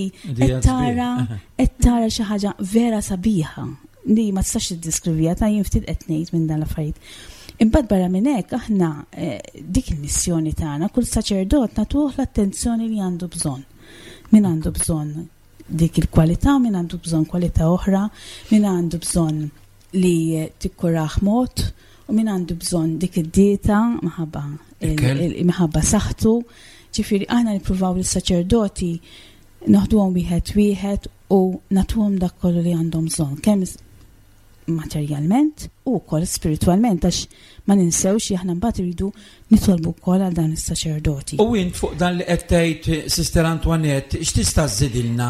qed tara xi ħaġa vera sabiħa li ma tistax tiddiskrivija ta' jien ftit qed ngħid minn dan l-affarijiet. Imbagħad barra minn hekk aħna dik il-missjoni tagħna kull saċerdot nagħtuh l-attenzjoni li għandu bżonn. Min għandu bżonn dik il-kwalità, min għandu bżonn kwalità oħra, min għandu bżonn li tikkurah mod u min għandu bżonn dik id-dieta minħabba saħħtu. Ġifieri aħna nippruvaw lis-saċerdoti naħduhom wieħed u nagħtuhom dak kollu li għandhom bżonn, kemm materjalment u wkoll spiritualment, għax ma ninsewx aħna mbagħad iridu nitolbu wkoll għal dan is-saċerdoti. U int fuq dan li qed tgħid Sister Antoinette, x'tista' żidilna?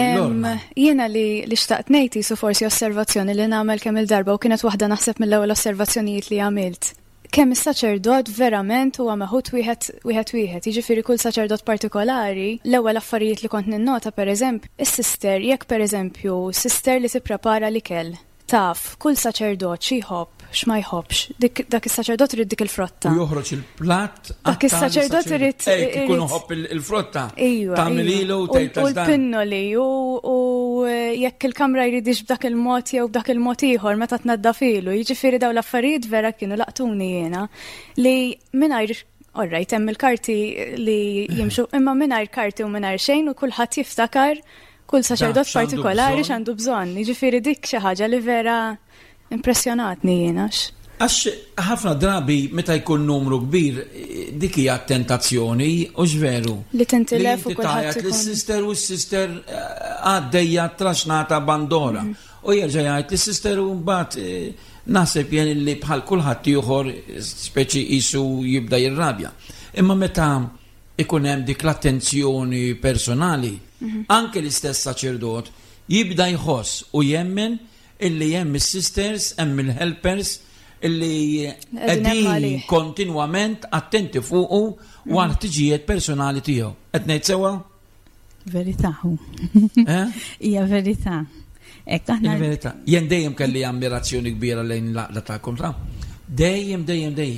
Jiena li xtaqt ngħid isu forsi osservazzjoni li nagħmel kemm il-darba u kienet waħda naħseb mill-ewwel osservazzjonijiet li għamilt. Kemm is-saċerdot verament huwa meħud wieħed. Jiġifieri kull saċerdot partikolari, l-ewwel affarijiet li kont ninnota pereżempju, is-sister jekk pereżempju sister li tipprepara l-ikel. Taf, kull saċerdot xi jħobb, x'ma jħobbx. Dak is-saċerdot irid dik il-frotta. U joħroġ il-platt. Dak is-saċerdot irid ikun iħobb il-frotta. Tagħmililu u tgħid u l-pinnoli u jekk il-kamra jridix b'dak il-mod jew b'dak il-mod ieħor meta tnaddafilu. Jiġifieri dawn l-affarijiet vera kienu laqtuni jiena li mingħajr orrajt hemm il-karti li jimxu imma mingħajr karti u mingħajr xejn u kulħadd jiftakar kull saċerdot partikolari x'għandu bżonn. Jiġifieri dik xi ħaġa li vera impressjonatni jiena. Għax ħafna drabi meta jkun numru kbir dik hija tentazzjoni u x'veru. Li tintilef u kulħadd ikun. Lis-sister u s-sister għaddejja traxnata bandora. U jerġa' jgħid lis-sister u mbagħad naħseb jien li bħal kulħadd ieħor speċi qisu jibda jirrabja. Imma meta ikun hemm dik l-attenzjoni personali, anke l-istess saċerdot jibda jħoss u jemmen illi hemm is-sisters, hemm il-helpers illi qegħdin kontinwament attenti fuqu u għal ħtiġijiet personali tiegħu. Qed ngħid sewwa? Verità hu. Hija verità. Il-verità. Jien dejjem kelli ammirazzjoni kbira lejn l-aqla tagħkom ta'. Dejjem.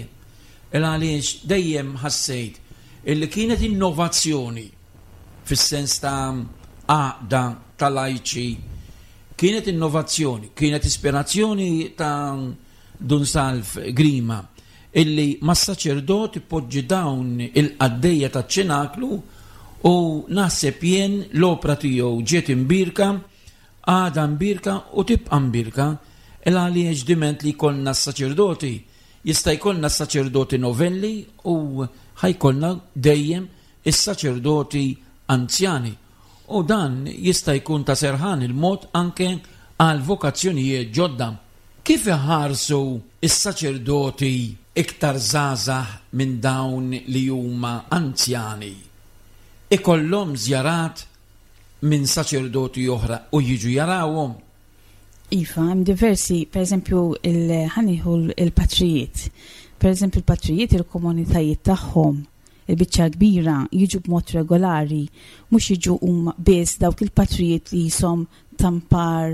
Għaliex dejjem ħassejt illi kienet innovazzjoni fis-sens ta' għaqda tal-lajċi, kienet innovazzjoni, kienet ispirazzjoni ta' Dunsalf Grima, illi mas saċerdot ipoġġi dawn il-qaddejja taċ-ċenaklu u naħseb jien l-opra tiegħu ġiet imbirka, għada mbirka u tibqa' mbirka, għaliex diment li jkollna s-saċerdoti. Jista' jkollna s-saċerdoti novelli u ħajkollna dejjem is-saċerdoti anzjani. U dan jista' jkun ta' serħan il-mod anke għal vokazzjonijiet ġodda. Kif iħarsu is-saċerdoti iktar żgħażagħ minn dawn li huma anzjani? Ikollhom żjarat minn saċerdoti oħra u jiġu jarawhom. Iva, hemm diversi, per eżempju, ħaniħu il-patrijiet. Per eżempju, il-patrijiet, il-komunitajiet tagħhom, il-biċċa kbira, jiġu b'mod regolari, mhux jiġu biss dawk il-patrijiet li jisom tampar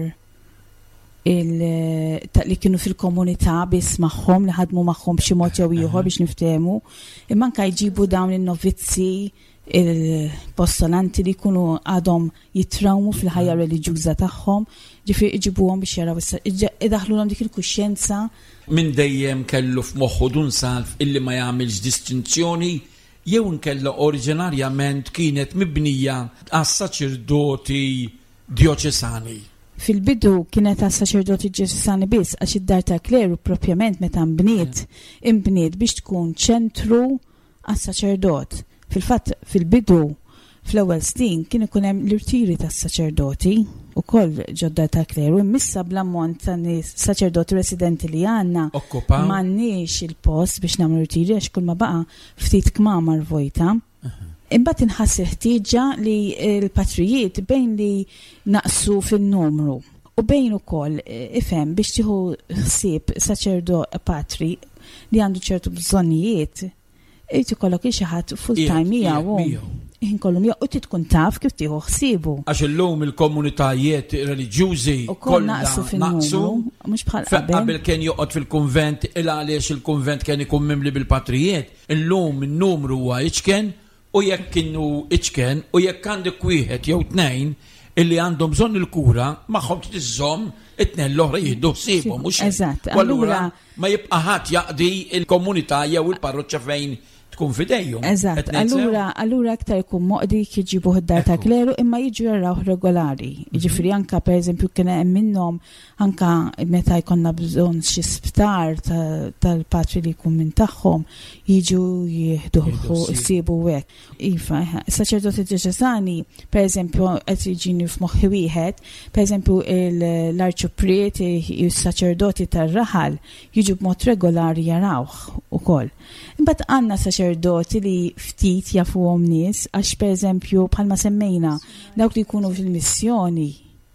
li kienu fil-komunità biss magħhom, li ħadmu magħhom b'xi mod jew ieħor biex niftehmu, imma anke jġibu dawn in-novizzi il-postolanti li jkunu għadhom jitrawmu fil-ħajja reliġjuża tagħhom, ġifieri iġibuhom biex jaraw idaħħluhom dik il-kuxjenza. Min dejjem kellu f'moħħu dun salf illi ma jagħmilx distinzjoni jew inkella oriġinarjament kienet mibnija għas-saċerdoti dioċesani. Fil-bidu kienet għas-saċerdoti dioċesani biss għax id-dar ta' kleru propjament meta imbniet biex tkun ċentru għas-saċerdot. Fil-fatt, fil-bidu, fl-ewwel snin kien ikun hemm l-irtiri tas-saċerdoti ukoll ġodda ta' kleru, immissa bl-ammont ta' nies saċerdoti residenti li għandna m'għandniex il-post biex nagħmlu irtiri għax kull ma baqa' ftit kmamar vojta. Imbagħad inħass ħtieġa li l-patrijiet bejn li naqsu fin-numru u bejn ukoll ifhem biex tieħu ħsieb saċerdot patri li għandu ċertu bżonnijiet. Ejtu kollok xi ħadd full-time miegħu. Inkollhom u tkun taf kif tieħu ħsiebu. Għax illum il-komunitajiet reliġjużi kollha naqsu mhux bħal qabel kien joqgħod fil-kunvent il għaliex il-kunvent kien ikun mimli bil-patrijiet. Illum in-numru huwa iċken u jekk kienu iċken u jekk għandek wieħed jew tnejn illi għandhom bżonn il-kura magħhom tiżżomm it-tnejn l-oħra jieħdu ħsiebhom mhux. Eżatt. Allura ma jibqa' ħadd jaqdi il-komunità jew il-parroċċa fejn tkun fidejhom. Eżatt, allura aktar jkun moqdi jiġibu id-dar ta' kleru imma jiġu jarawh regolari. Jiġifieri anke pereżempju kien hemm minnhom anke meta jkollna bżonn xi sptar tal-patri li jkun minn tagħhom jiġu jieħduh isibu hekk. Iva, is-saċerdoti dioċesani pereżempju qed jiġini f'moħħi wieħed, pereżempju l-arċupriet is-saċerdoti tar-raħal jiġu b'mod regolari jarawh ukoll. Imbagħad għandna saċerdoti li ftit jafuhom nies għax pereżempju bħalma semmejna dawk li jkunu fil-missjoni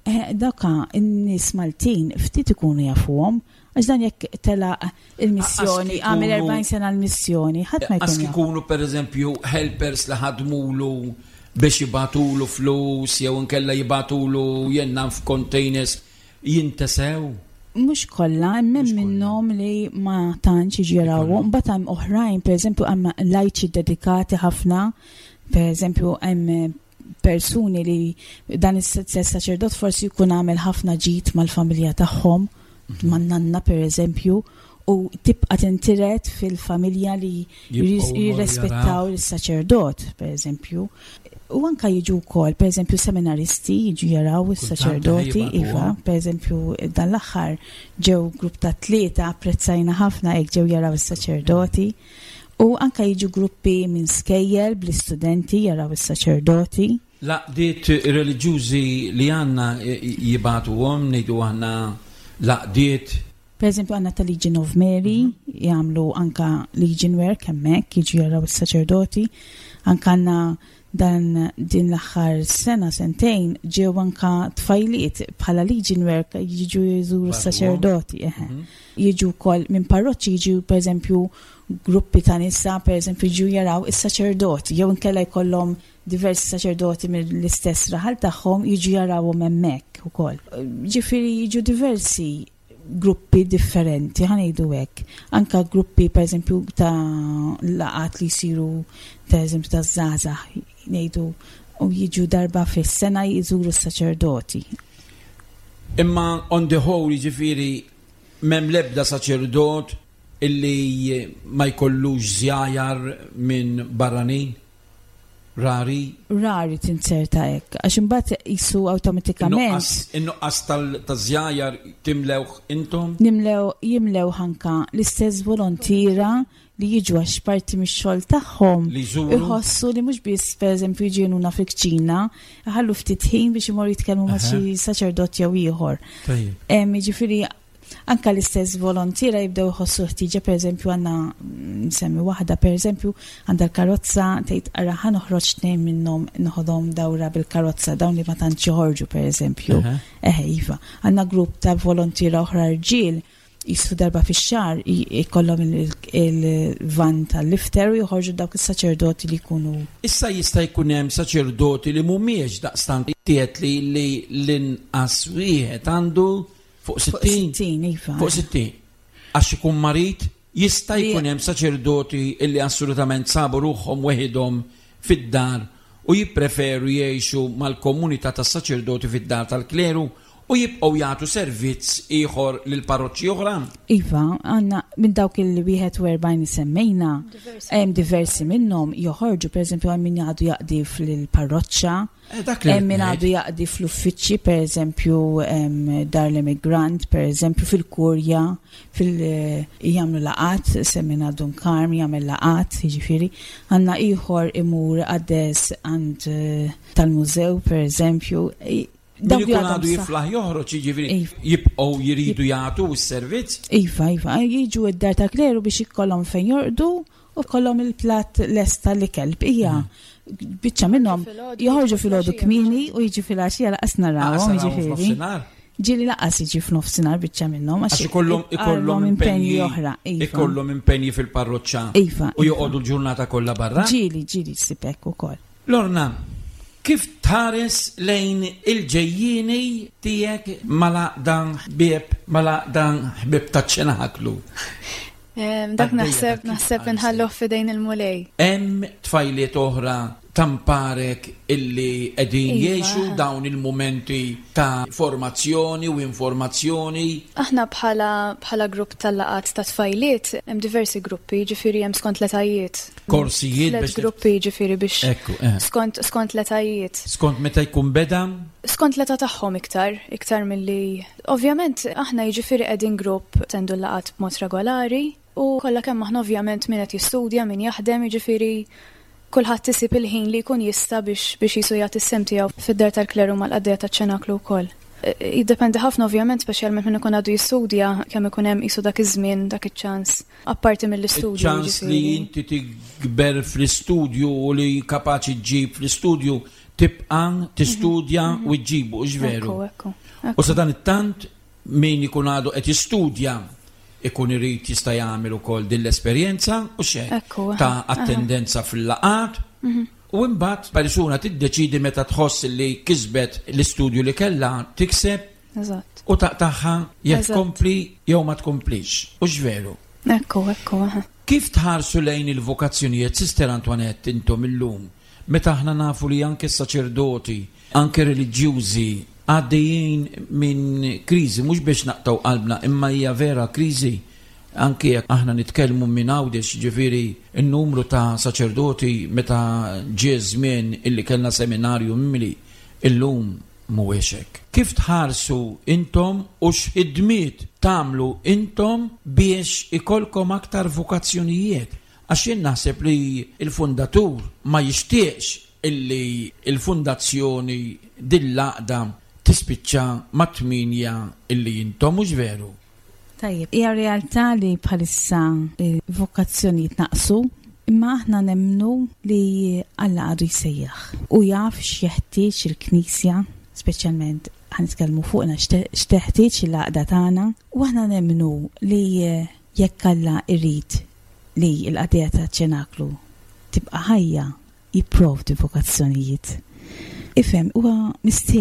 dawk in-nies Maltin ftit ikunu jafuhom għax dan jekk telaq il-missjoni għamel 40 sena l-missjoni ħadd ma jkun. Għax ikunu pereżempju helpers li ħadmulu biex jibatulu flus jew inkella jibatulu jenna f'containers jintesew. Mhux kollha, hemm minnhom li ma tantx jiġrawhom, mbagħad hemm oħrajn, pereżempju hemm lajċi dedikati ħafna, pereżempju hemm persuni li dan is-stess saċerdot forsi jkun għamel ħafna ġid mal-familja tagħhom, man-nanna pereżempju, u tibqa' tintiret fil-familja li jirrispettaw is-saċerdot, pereżempju. U anka jiġu wkoll, pereżempju seminaristi jiġu jaraw is-saċerdoti, iva, pereżempju dan l-aħħar ġew grupp ta' 3 apprezzajna ħafna hekk ġew jaraw is-saċerdoti. U anka jiġu gruppi minn skejjel bl-istudenti jaraw is-saċerdoti. Laqdiet reliġjużi li għandna jibatuhom ngħidu għandna laqdiet. Pereżempju għandna ta' Legion of Mary jagħmlu anka Legion work hemmhekk jiġu jaraw is-saċerdoti. Anka għandna din l-aħħar sena sentejn ġew anka tfajliet bħala Legion work jiġu jżuru s-saċerdoti. Jiġu wkoll minn parroċċi jiġu pereżempju gruppi ta' nisa pereżempju jiġu jaraw is-saċerdoti jew inkella jkollhom diversi saċerdoti mill-istess raħal tagħhom jiġu jarawhom hemmhekk ukoll. Ġifieri jiġu diversi gruppi differenti, ħanejdu hekk. Anka gruppi pereżempju ta' laqat li jsiru pereżempju ta' żgħażagħ ngħidu u jiġu darba fis-sena jżuru s-saċerdoti. Imma on the whole jiġifieri m'hemm l-ebda saċerdot illi ma jkollux żjajar minn barranin? Rari tinserta hekk, għax imbagħad isu awtomatikament. In-nuqqas tal-żjajar timlewh intom? Jimlew ħanka l-istess volontira li jiġu għax parti mix-xogħol tagħhom iħossu li mhux biss pereżempju jiġinuna fil-kċina, ħallu ftit ħin biex imorru jitkellmu ma' xi saċerdott jew ieħor. Jiġifieri anka l-istess volontira jibdew jħossu ħtiġa, pereżempju għandna nsemmi waħda pereżempju għandha l-karozza tgħid ara ħa noħroġ tnejn minnhom noħodhom dawra bil-karozza dawn li ma tantx joħorġu pereżempju. Iva, għandna grupp ta' volontira oħra rġiel jissu darba fix-xahar jkollhom il-van tal-lifter u joħorġu dawk is-saċerdoti li jkunu. Issa jista' jkun hemm saċerdoti li mhumiex daqstant tiet li l-inqas wieħed għandu fuq 60, iva. Fuq 60. Għax ikun marit jista' jkun hemm saċerdoti illi assolutament sabu ruħhom weħidhom fid-dar u jippreferu jgħixu mal-komunità tas-saċerdoti fid-dar tal-kleru u jibqgħu jagħtu servizz ieħor lil parroċċi oħra. Iva, għandna minn dawk il-41 semmejna hemm diversi minnhom joħorġu pereżempju hemm min jgħadu jaqdi fil-parroċċa, hemm min għadu jaqdi fl-uffiċċji pereżempju dar l-immigrant pereżempju fil-kurja, jagħmlu laqat, semmin għadu nkarm jagħmel laqat, jiġifieri għandna ieħor imur għaddes għand tal-mużew pereżempju. Min ikun għadu jiflaħ joħroġ jiġifieri jibqgħu jridu jagħtu s-servizz? Iva, jiġu id-dar ta' kleru biex ikollhom fejn jorqdu u kollhom il-platt lesta l-ikel bqija. Biċċa minnhom joħorġu fil-għodu kmieni u jiġi fil-għaxija laqas narawhom jiġifieri. Ġieli laqas jiġi f'nofsinhar biċċa minnhom għax ikollhom impenji oħra. Ikollhom impenji fil-parroċċa u joqogħdu l-ġurnata kollha barra. Ġieli sipek ukoll. Lorna, kif tħares lejn il-ġejjini tiegħek mala dan ħbieb taċ-ċenaklu? Dak naħseb inħalluh f'idejn il-mulej. Hemm tfajliet oħra tamparek illi qegħdin jgħixu dawn il-momenti ta' formazzjoni u informazzjoni. Aħna bħala grupp tal-laqat ta' tfajliet hemm diversi gruppi, ġifieri hemm skont l-etajiet. Korsijiet biex gruppi ġifieri biex skont l-etajiet. Skont meta jkun beda? Skont l-età tagħhom iktar milli. Ovvjament aħna jiġifieri qegħdin grupp tendu l-laqat b'mod regolari u kollha kemm aħna ovvjament min qed jistudja, min jaħdem, jiġifieri kulħadd isib il-ħin li jkun jista' biex jisu jagħti s-sem tiegħu fid-dar tal-kleru mal-qaddeja taċ-ċenaklu wkoll. Jiddependi ħafna ovvjament speċjalment minn ikun għadu jistudja kemm ikun hemm qisu dak iż-żmien dak iċ-ċans apparti mill-istudju. Ċans li inti tikber fl-istudju u li kapaċi ġġib fl-istudju tibqa' tistudja u ġġibu, veru. U sa dan it-tant min ikun għadu qed jistudja ikun irid jista' jagħmel ukoll din l-esperjenza u ta' attendenza fil-laqat u mbagħad persuna tiddeċidi meta tħoss li kisbet l-istudju li kellha tikseb u taqtaħħa jekk tkompli jew ma tkomplix. U veru. Ekku. Kif tħarsu lejn il-vokazzjonijiet, Sister Antoinette, intom illum meta aħna nafu li anke s-saċerdoti, anke reliġjużi għaddejjin minn kriżi, mhux biex naqtaw qalbna, imma hija vera kriżi. Anke jekk aħna nitkellmu minn Għawdex, ġifieri n-numru ta' saċerdoti meta ġie żmien illi kellna seminarju mimli illum mhuwiex hekk. Kif tħarsu intom u x'ħidmiet tagħmlu intom biex ikolkom aktar vokazzjonijiet? Għax jien naħseb li il-fundatur ma jixtieqx illi il-fundazzjoni dil-laqda tispiċċa mat-tminja illi jintom mhux veru. Tajjeb, hija realtà li bħalissa vokazzjonijiet naqsu, imma aħna nemmnu li Alla għadu jsejjaħ u jaf x'jeħtieġ il-Knisja, speċjalment ħanitkellmu fuqna x'teħtieġ il-laqda tagħna, u aħna nemmnu li jekk Alla irrid li l-qadija taċ-ċenaklu tibqa' ħajja jipprovdi vokazzjonijiet. Ifhem, huwa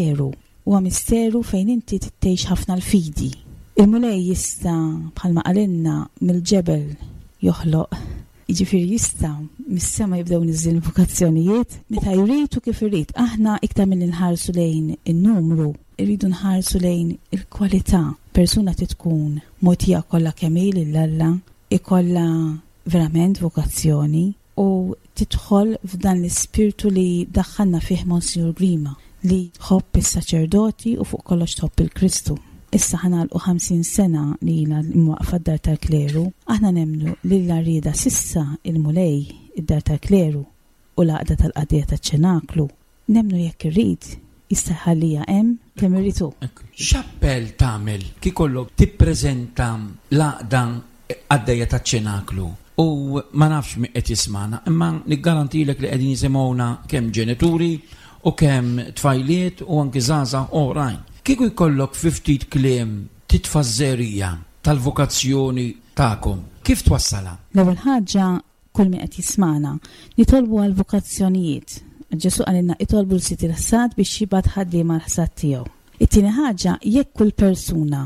misteru fejn inti tittejx ħafna l-fidi. Il-mulej jista' bħalma qalinna mill-ġebel joħloq, jiġifieri jista' mis-sema jibdew niżżil vokazzjonijiet meta jrid u kif irid. Aħna iktar milli nħarsu lejn in-numru, irridu nħarsu lejn il-kwalità. Persuna tkun mogħtija kollha kemm lil Alla ikolla verament vokazzjoni u tidħol f'dan l-ispirtu li daħħalna fih Monsignor Grima li tħobb is-saċerdoti u fuq kollox tħobb il-Kristu. Issa ħanalqu 50 sena li l-mwaqfa d-dar tal-kleru, aħna nemnu li l-rida sissa il-mulej id-dar tal-kleru u l-għaqda tal-qadija tal-ċenaklu. Nemnu jekk irrid jistaħallija hemm kemm irritu. X'appell tagħmel ki kollok tippreżenta l-għaqda għaddejja taċ-ċenaklu u ma nafx min qed jismana, imma niggarantilek li qegħdin jisimgħuna kemm ġenituri u kemm tfajliet u anke żgħażagħ oħrajn. Kieku jkollok 50 kliem titfażżerija tal-vokazzjoni tagħkom, kif twassala? L-ewwel ħaġa kull min qed jismana nitolbu għal vokazzjonijiet. Ġesu għalina itolbu l-sit il-ħsad biex jibgħat ħaddiema l-ħsad tiegħu. It-tieni ħaġa jekk kull persuna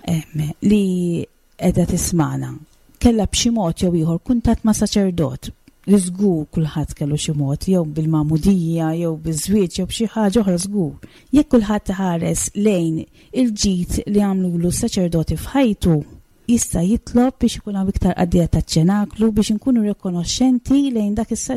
li qiegħda tismana kellha b'xi mod jew ieħor kuntatt ma' saċerdot li żgur kulħadd kellu xi mod jew bil-magħmudija jew biż-żwieġ jew b'xi ħaġa oħra żgur. Jekk kulħadd iħares lejn il-ġid li għamlulu s-saċerdoti f'ħajtu, jista' jitlob biex ikun hemm iktar qadija taċ-ċenaklu biex inkunu rikonoxxenti lejn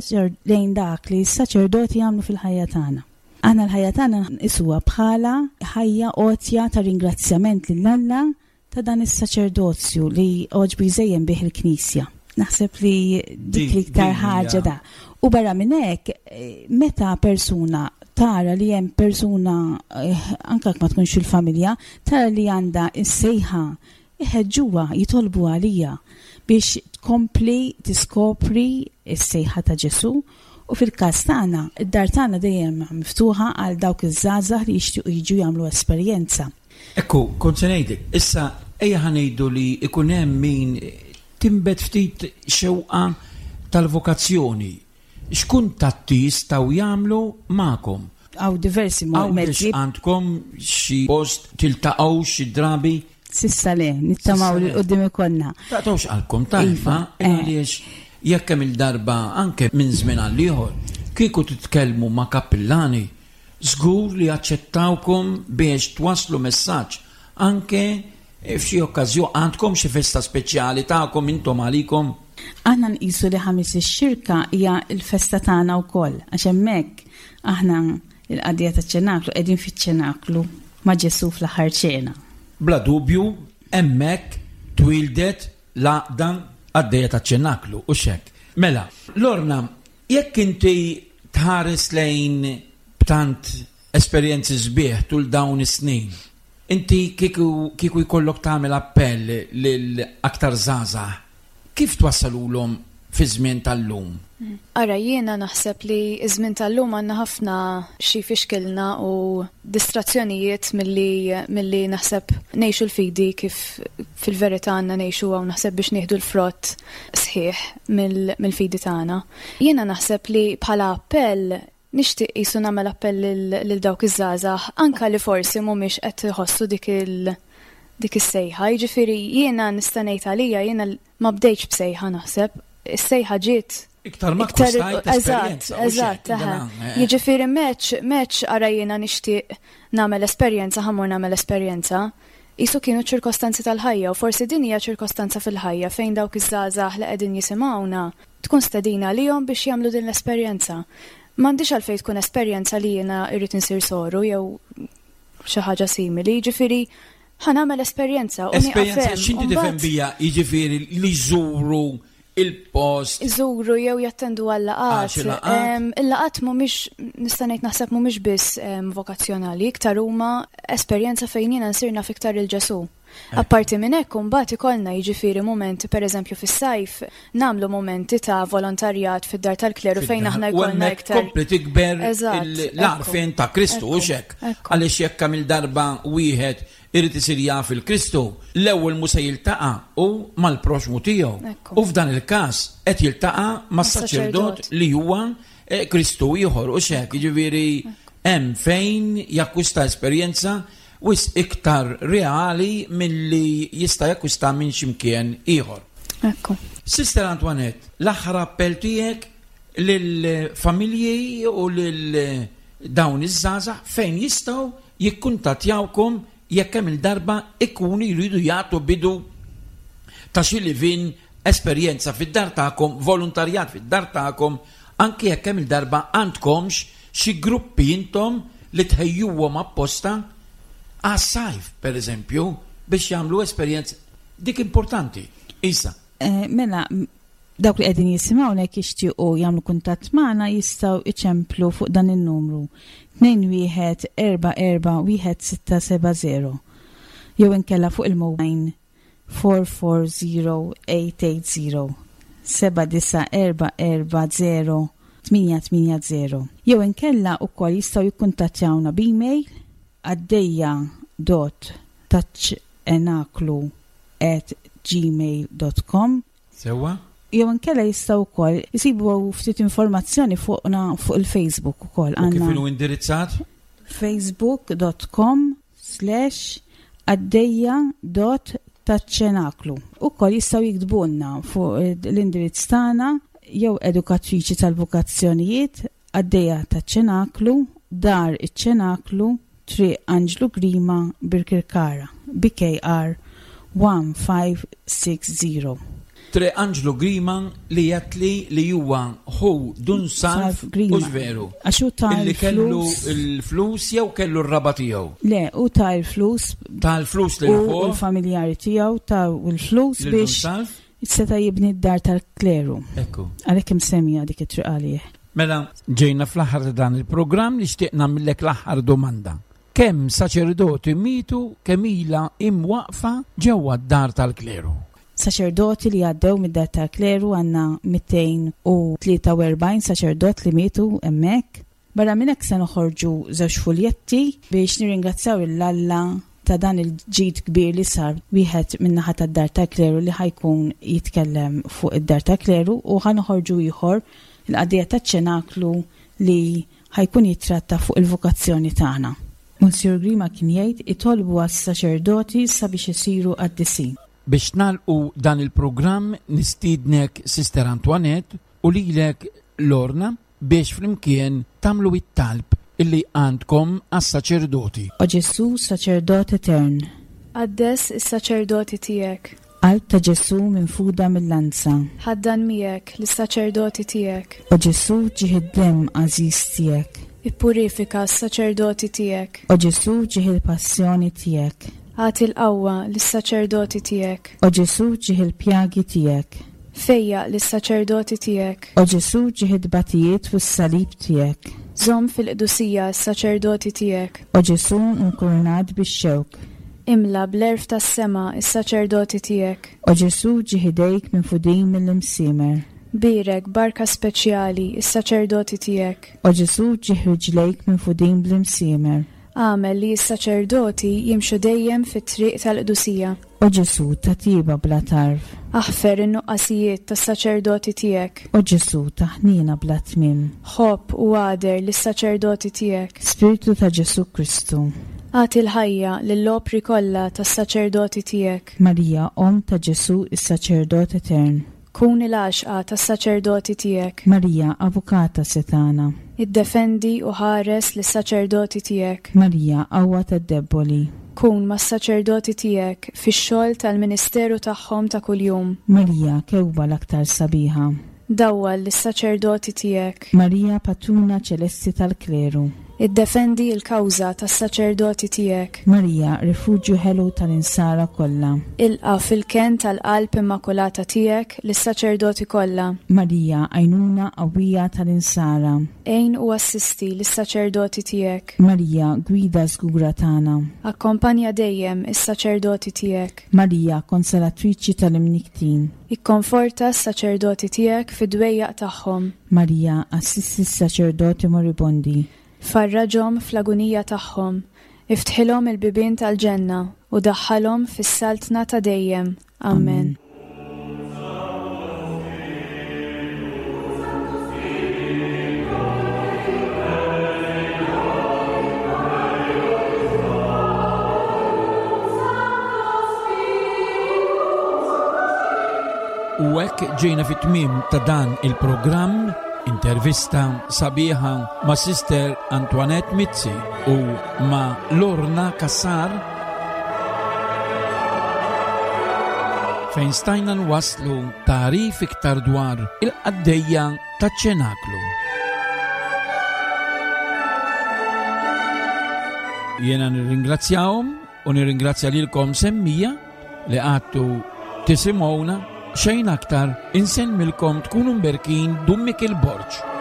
dak li s-saċerdoti jagħmlu fil-ħajja tagħna. Aħna l-ħajja tagħna nqisuha bħala ħajja qotja ta' ringrazzjament lil Alla ta' dan is-saċerdozju li oġbu jżejjem bih il-Knisja. Naħseb li dik iktar ħaġa da. U barra minn hekk, meta persuna tara li hemm persuna anke ma tkunx il-familja, tara li għandha s-sejħa iħeġġuha jitolbu għalija biex tkompli tiskopri s-sejħa ta' Ġesu u fil-każ tagħna id-dar tagħna dejjem miftuħa għal dawk iż-żgħażagħ li jixtiequ jiġu jagħmlu esperjenza. Ekku, kont se ngħidlek, issa ejja ħanejdu li ikun hemm min timbet ftit xewqa tal-vokazzjoni. X'kuntatti jistgħu jagħmlu magħkom? Għaw diversi mezzi. Għandkom xi post tiltaqgħu xi drabi? Sissa le, nittamaw li l-qoddim ikonna. Taqtawx għalkom talba, għaliex jekk hemm il-darba anke minn żmien għal ieħor kieku titkellmu ma' kappillani żgur li jaċċettawkom biex twasslu messaġġ anke f'xi okkażjon għandkom xi festa speċjali tagħkom intom għalikom. Aħna nqisu li ħamis ix-xirka hija l-festa tagħna wkoll għax hemmhekk aħna l-qadija taċ-ċenaklu qegħdin fiċ-ċenaklu ma' Ġesu fl-aħħar ċena. Bla dubju hemmhekk twildet l-għaqda għaddejja taċ-ċenaklu u x'hekk. Mela, Lorna, jekk inti tħares lejn b'tant esperjenzi sbieħ tul dawn is-snin, inti kieku jkollok tagħmel appell lil aktar żgħażagħ, kif twassalulhom fi żmien tal-lum? Ara jiena naħseb li żmien tal-lum għandna ħafna xi fixkilna u distrazzjonijiet milli naħseb ngħixu l-fidi kif fil-verità għandna ngħixu u naħseb biex nieħdu l-frott sħiħ mill-fidi tagħna. Jiena naħseb li bħala appell nixtieq qisu nagħmel appell lil dawk iż-żgħażagħ anke li forsi mhumiex qed iħossu dik is-sejħa. Jiġifieri jiena nista' ngħid għalija jiena ma bdejtx b'sejħa naħseb. Is-sejħa ġiet iktar ma kostajt esperjenza. Eżatt, jiġifieri meċ ara jiena nixtieq nagħmel esperjenza ħammur nagħmel esperjenza. Isu kienu ċirkostanzi tal-ħajja u forsi din hija ċirkostanza fil-ħajja fejn dawk iż-żgħażagħ li qegħdin jisimgħuna tkun stedina għalihom biex jagħmlu din l-esperjenza. M'għandix għalfejn tkun esperjenza li jiena irrid insir soru jew xi ħaġa simili, jiġifieri ħanagħmel esperjenza u esperjenza x'inti tifhem bija jiġifieri li jżuru il-post. Iżuru jew jattendu għall-laqat. Il-laqat mhumiex nista' ngħid naħseb mhumiex biss vokazzjonali, iktar huma esperjenza fejn jiena nsirna fiktar il-Ġesu. Apparti minn hekk imbagħad ikollna jiġifieri momenti pereżempju fis-sajf nagħmlu momenti ta' volontarjat fid-dar tal-kleru fejn aħna jkollna iktar. Kompli tikber l-arfien ta' Kristu u x'hekk. Għaliex jekk kemm il-darba wieħed irid isir jaf il-Kristu, l-ewwel mhux se jiltaqa' u mal-proxmu tiegħu. U f'dan il-każ qed jiltaqa' mas-saċerdot li huwa Kristu ieħor u x'hekk. Jiġifieri hemm fejn jakkwista esperjenza wis iktar reali milli jista' jakkwista minn x'imkien ieħor. Ekku. Sister Antoinette, l-aħħar appell tiegħek lill-familji u lil dawn iż-żgħażagħ fejn jistgħu jikkuntattjawkom jekk hemm il-darba ikunu jridu jagħtu bidu ta' xi livin esperjenza fid-dar tagħkom, volontarjat fid-dar tagħkom, anke jekk hemm il-darba għandkomx xi gruppi intom li tħejjuhom apposta għas-sajf, pereżempju, biex jagħmlu esperjenza dik importanti. Issa. Mela, dawk li qegħdin jisimgħunek jixtiequ jagħmlu kuntatt magħna jistgħu iċemplu fuq dan in-numru 21441670 jew inkella fuq il-mobile 440880 79440 jew inkella wkoll jistgħu jikkuntattjawna b'email addeja.tachenaklu@gmail.com Sewwa? jew inkella jistgħu wkoll jisibu ftit informazzjoni fuqna fuq il-Facebook ukoll għandna. Kif ilu indirizzat? facebook.com/addeja.tachenaklu. Ukoll jistgħu jiktbulna fuq l-indirizz tagħna jew edukatriċi tal-vokazzjonijiet Addeja Taċenaklu, Dar iċ-Ċenaklu, Triq Anġlu Grima, Birkirkara, BKR 1560. Tre Anġlu Grima li jatli li huwa hu dun salf u veru. Għaxu ta' illi kellu il-flus jew kellu r-raba tiegħu. Le, u ta' il-flus. Ta' il-flus li u l-familjari tiegħu ta' il-flus biex seta' jibni d-dar tal-kleru. Ekku. Għalhekk imsemmija dik it-triqalih. Mela, ġejna fl-aħħar ta' dan il-programm li xtieq nagħmellek l-aħħar domanda. Kemm saċerdoti mitu kemm ilha imwaqfa ġewwa d-dar tal-kleru? Saċerdoti li għaddew mid-dar tal-kleru għandna 243 saċerdot li mitu hemmhekk. Barra minn hekk se noħorġu żewġ fuljetti biex nirringrazzjaw il-Alla ta' dan il-ġid kbir li sar wieħed min-naħa tad-dar tal-kleru li ħajkun jitkellem fuq id-dar tal-kleru u ħanoħorġu ieħor il-qadija taċ-Ċenaklu li ħajkun jitratta fuq il-vokazzjoni tagħna. Monsignor Grima kien jgħid itolbu għas-saċerdoti sabiex isiru qaddisin. Biex nagħlqu dan il-programm nistiednek Sister Antoinette u lilek Lorna biex flimkien tagħmlu it-talb illi għandkom għas-saċerdoti. O Ġesu, saċerdot etern. Għaddes is-saċerdoti tiegħek. Qalb ta' Ġesu minfuda mill-lanza. Ħaddan miegħek lis-saċerdoti tiegħek. O Ġesu ġieħ id-demm għażiż tiegħek. Ippurifika s-saċerdoti tiegħek. O Ġesu ġieħ il-passjoni tiegħek. Għati l-qawwa lis-saċerdoti tiegħek. O Ġesu ġieħ il-pjagi tiegħek. Fejja lis-saċerdoti tiegħek. O Ġesu ġieħ id-batijiet fis-salib tiegħek. Żomm fil-qdusija s-saċerdoti tiegħek. O Ġesu inkurunat bix-xewk. Imla bl-erf tas-sema is-saċerdoti tiegħek. O Ġesu ġieħ idejk minfudin mill-imsiemer. Birek barka speċjali is-saċerdoti tiegħek. O Ġesu ġieħ riġlejk minfudin bl-imsiemer. Għamel li s-saċerdoti jimxu dejjem fit-triq tal-qdusija. O Ġesu tatiba bla tarf. Aħfer in-nuqqasijiet tas-saċerdoti tiegħek. O Ġesu taħnina bla tmiem. Ħobb u għader lis-saċerdoti tiegħek. Spiritu ta' Ġesu Kristu. Għati l-ħajja lill-opri kollha tas-saċerdoti tiegħek. Marija, Om ta' Ġesu is-saċerdot etern. Kun il-għaxqa tas-saċerdoti tiegħek. Marija, avukata setana. Iddefendi u ħares lis-saċerdoti tiegħek. Marija, qawwa tad-debboli. Kun mas-saċerdoti tiegħek fix-xogħol tal-ministeru tagħhom ta' kuljum. Marija, kewba l-aktar sabiħa. Dawwal lis-saċerdoti tiegħek. Marija, patruna ċelesti tal-kleru. Iddefendi l-kawża tas-saċerdoti tiegħek. Marija, rifuġju ħelu tal-insara kollha. Ilqa fil-ken tal-qalb immakulata tiegħek lis-saċerdoti kollha. Marija, għajnuna qawwija tal-insara. Ejn u assisti lis-saċerdoti tiegħek. Marija, gwida żgura tagħna. Akkompanja dejjem is-saċerdoti tiegħek. Marija, konsolatriċi tal-imniktin. Ikkonforta s-saċerdoti tiegħek fid-dwejjaq tagħhom. Marija, assisti s-saċerdoti moribondi. Farraġhom fl-agunija tagħhom, iftħilhom il-bibien tal-ġenna u daħħalhom fis-saltna ta' dejjem. Amen. U hekk ġejna fit-tmiem ta' dan il-programm intervista sabiħa ma' Sister Antoinette Mizzi u ma' Lorna Kassar fejn stajna nwaslu tarif iktar dwar il-qaddejja taċ-ċenaklu. Jiena nirringrazzjahom u nirringrazzja lilkom semmija li għadtu tisimgħuna xejn aktar insemmilkom tkunu mberkin dummik il-borġ.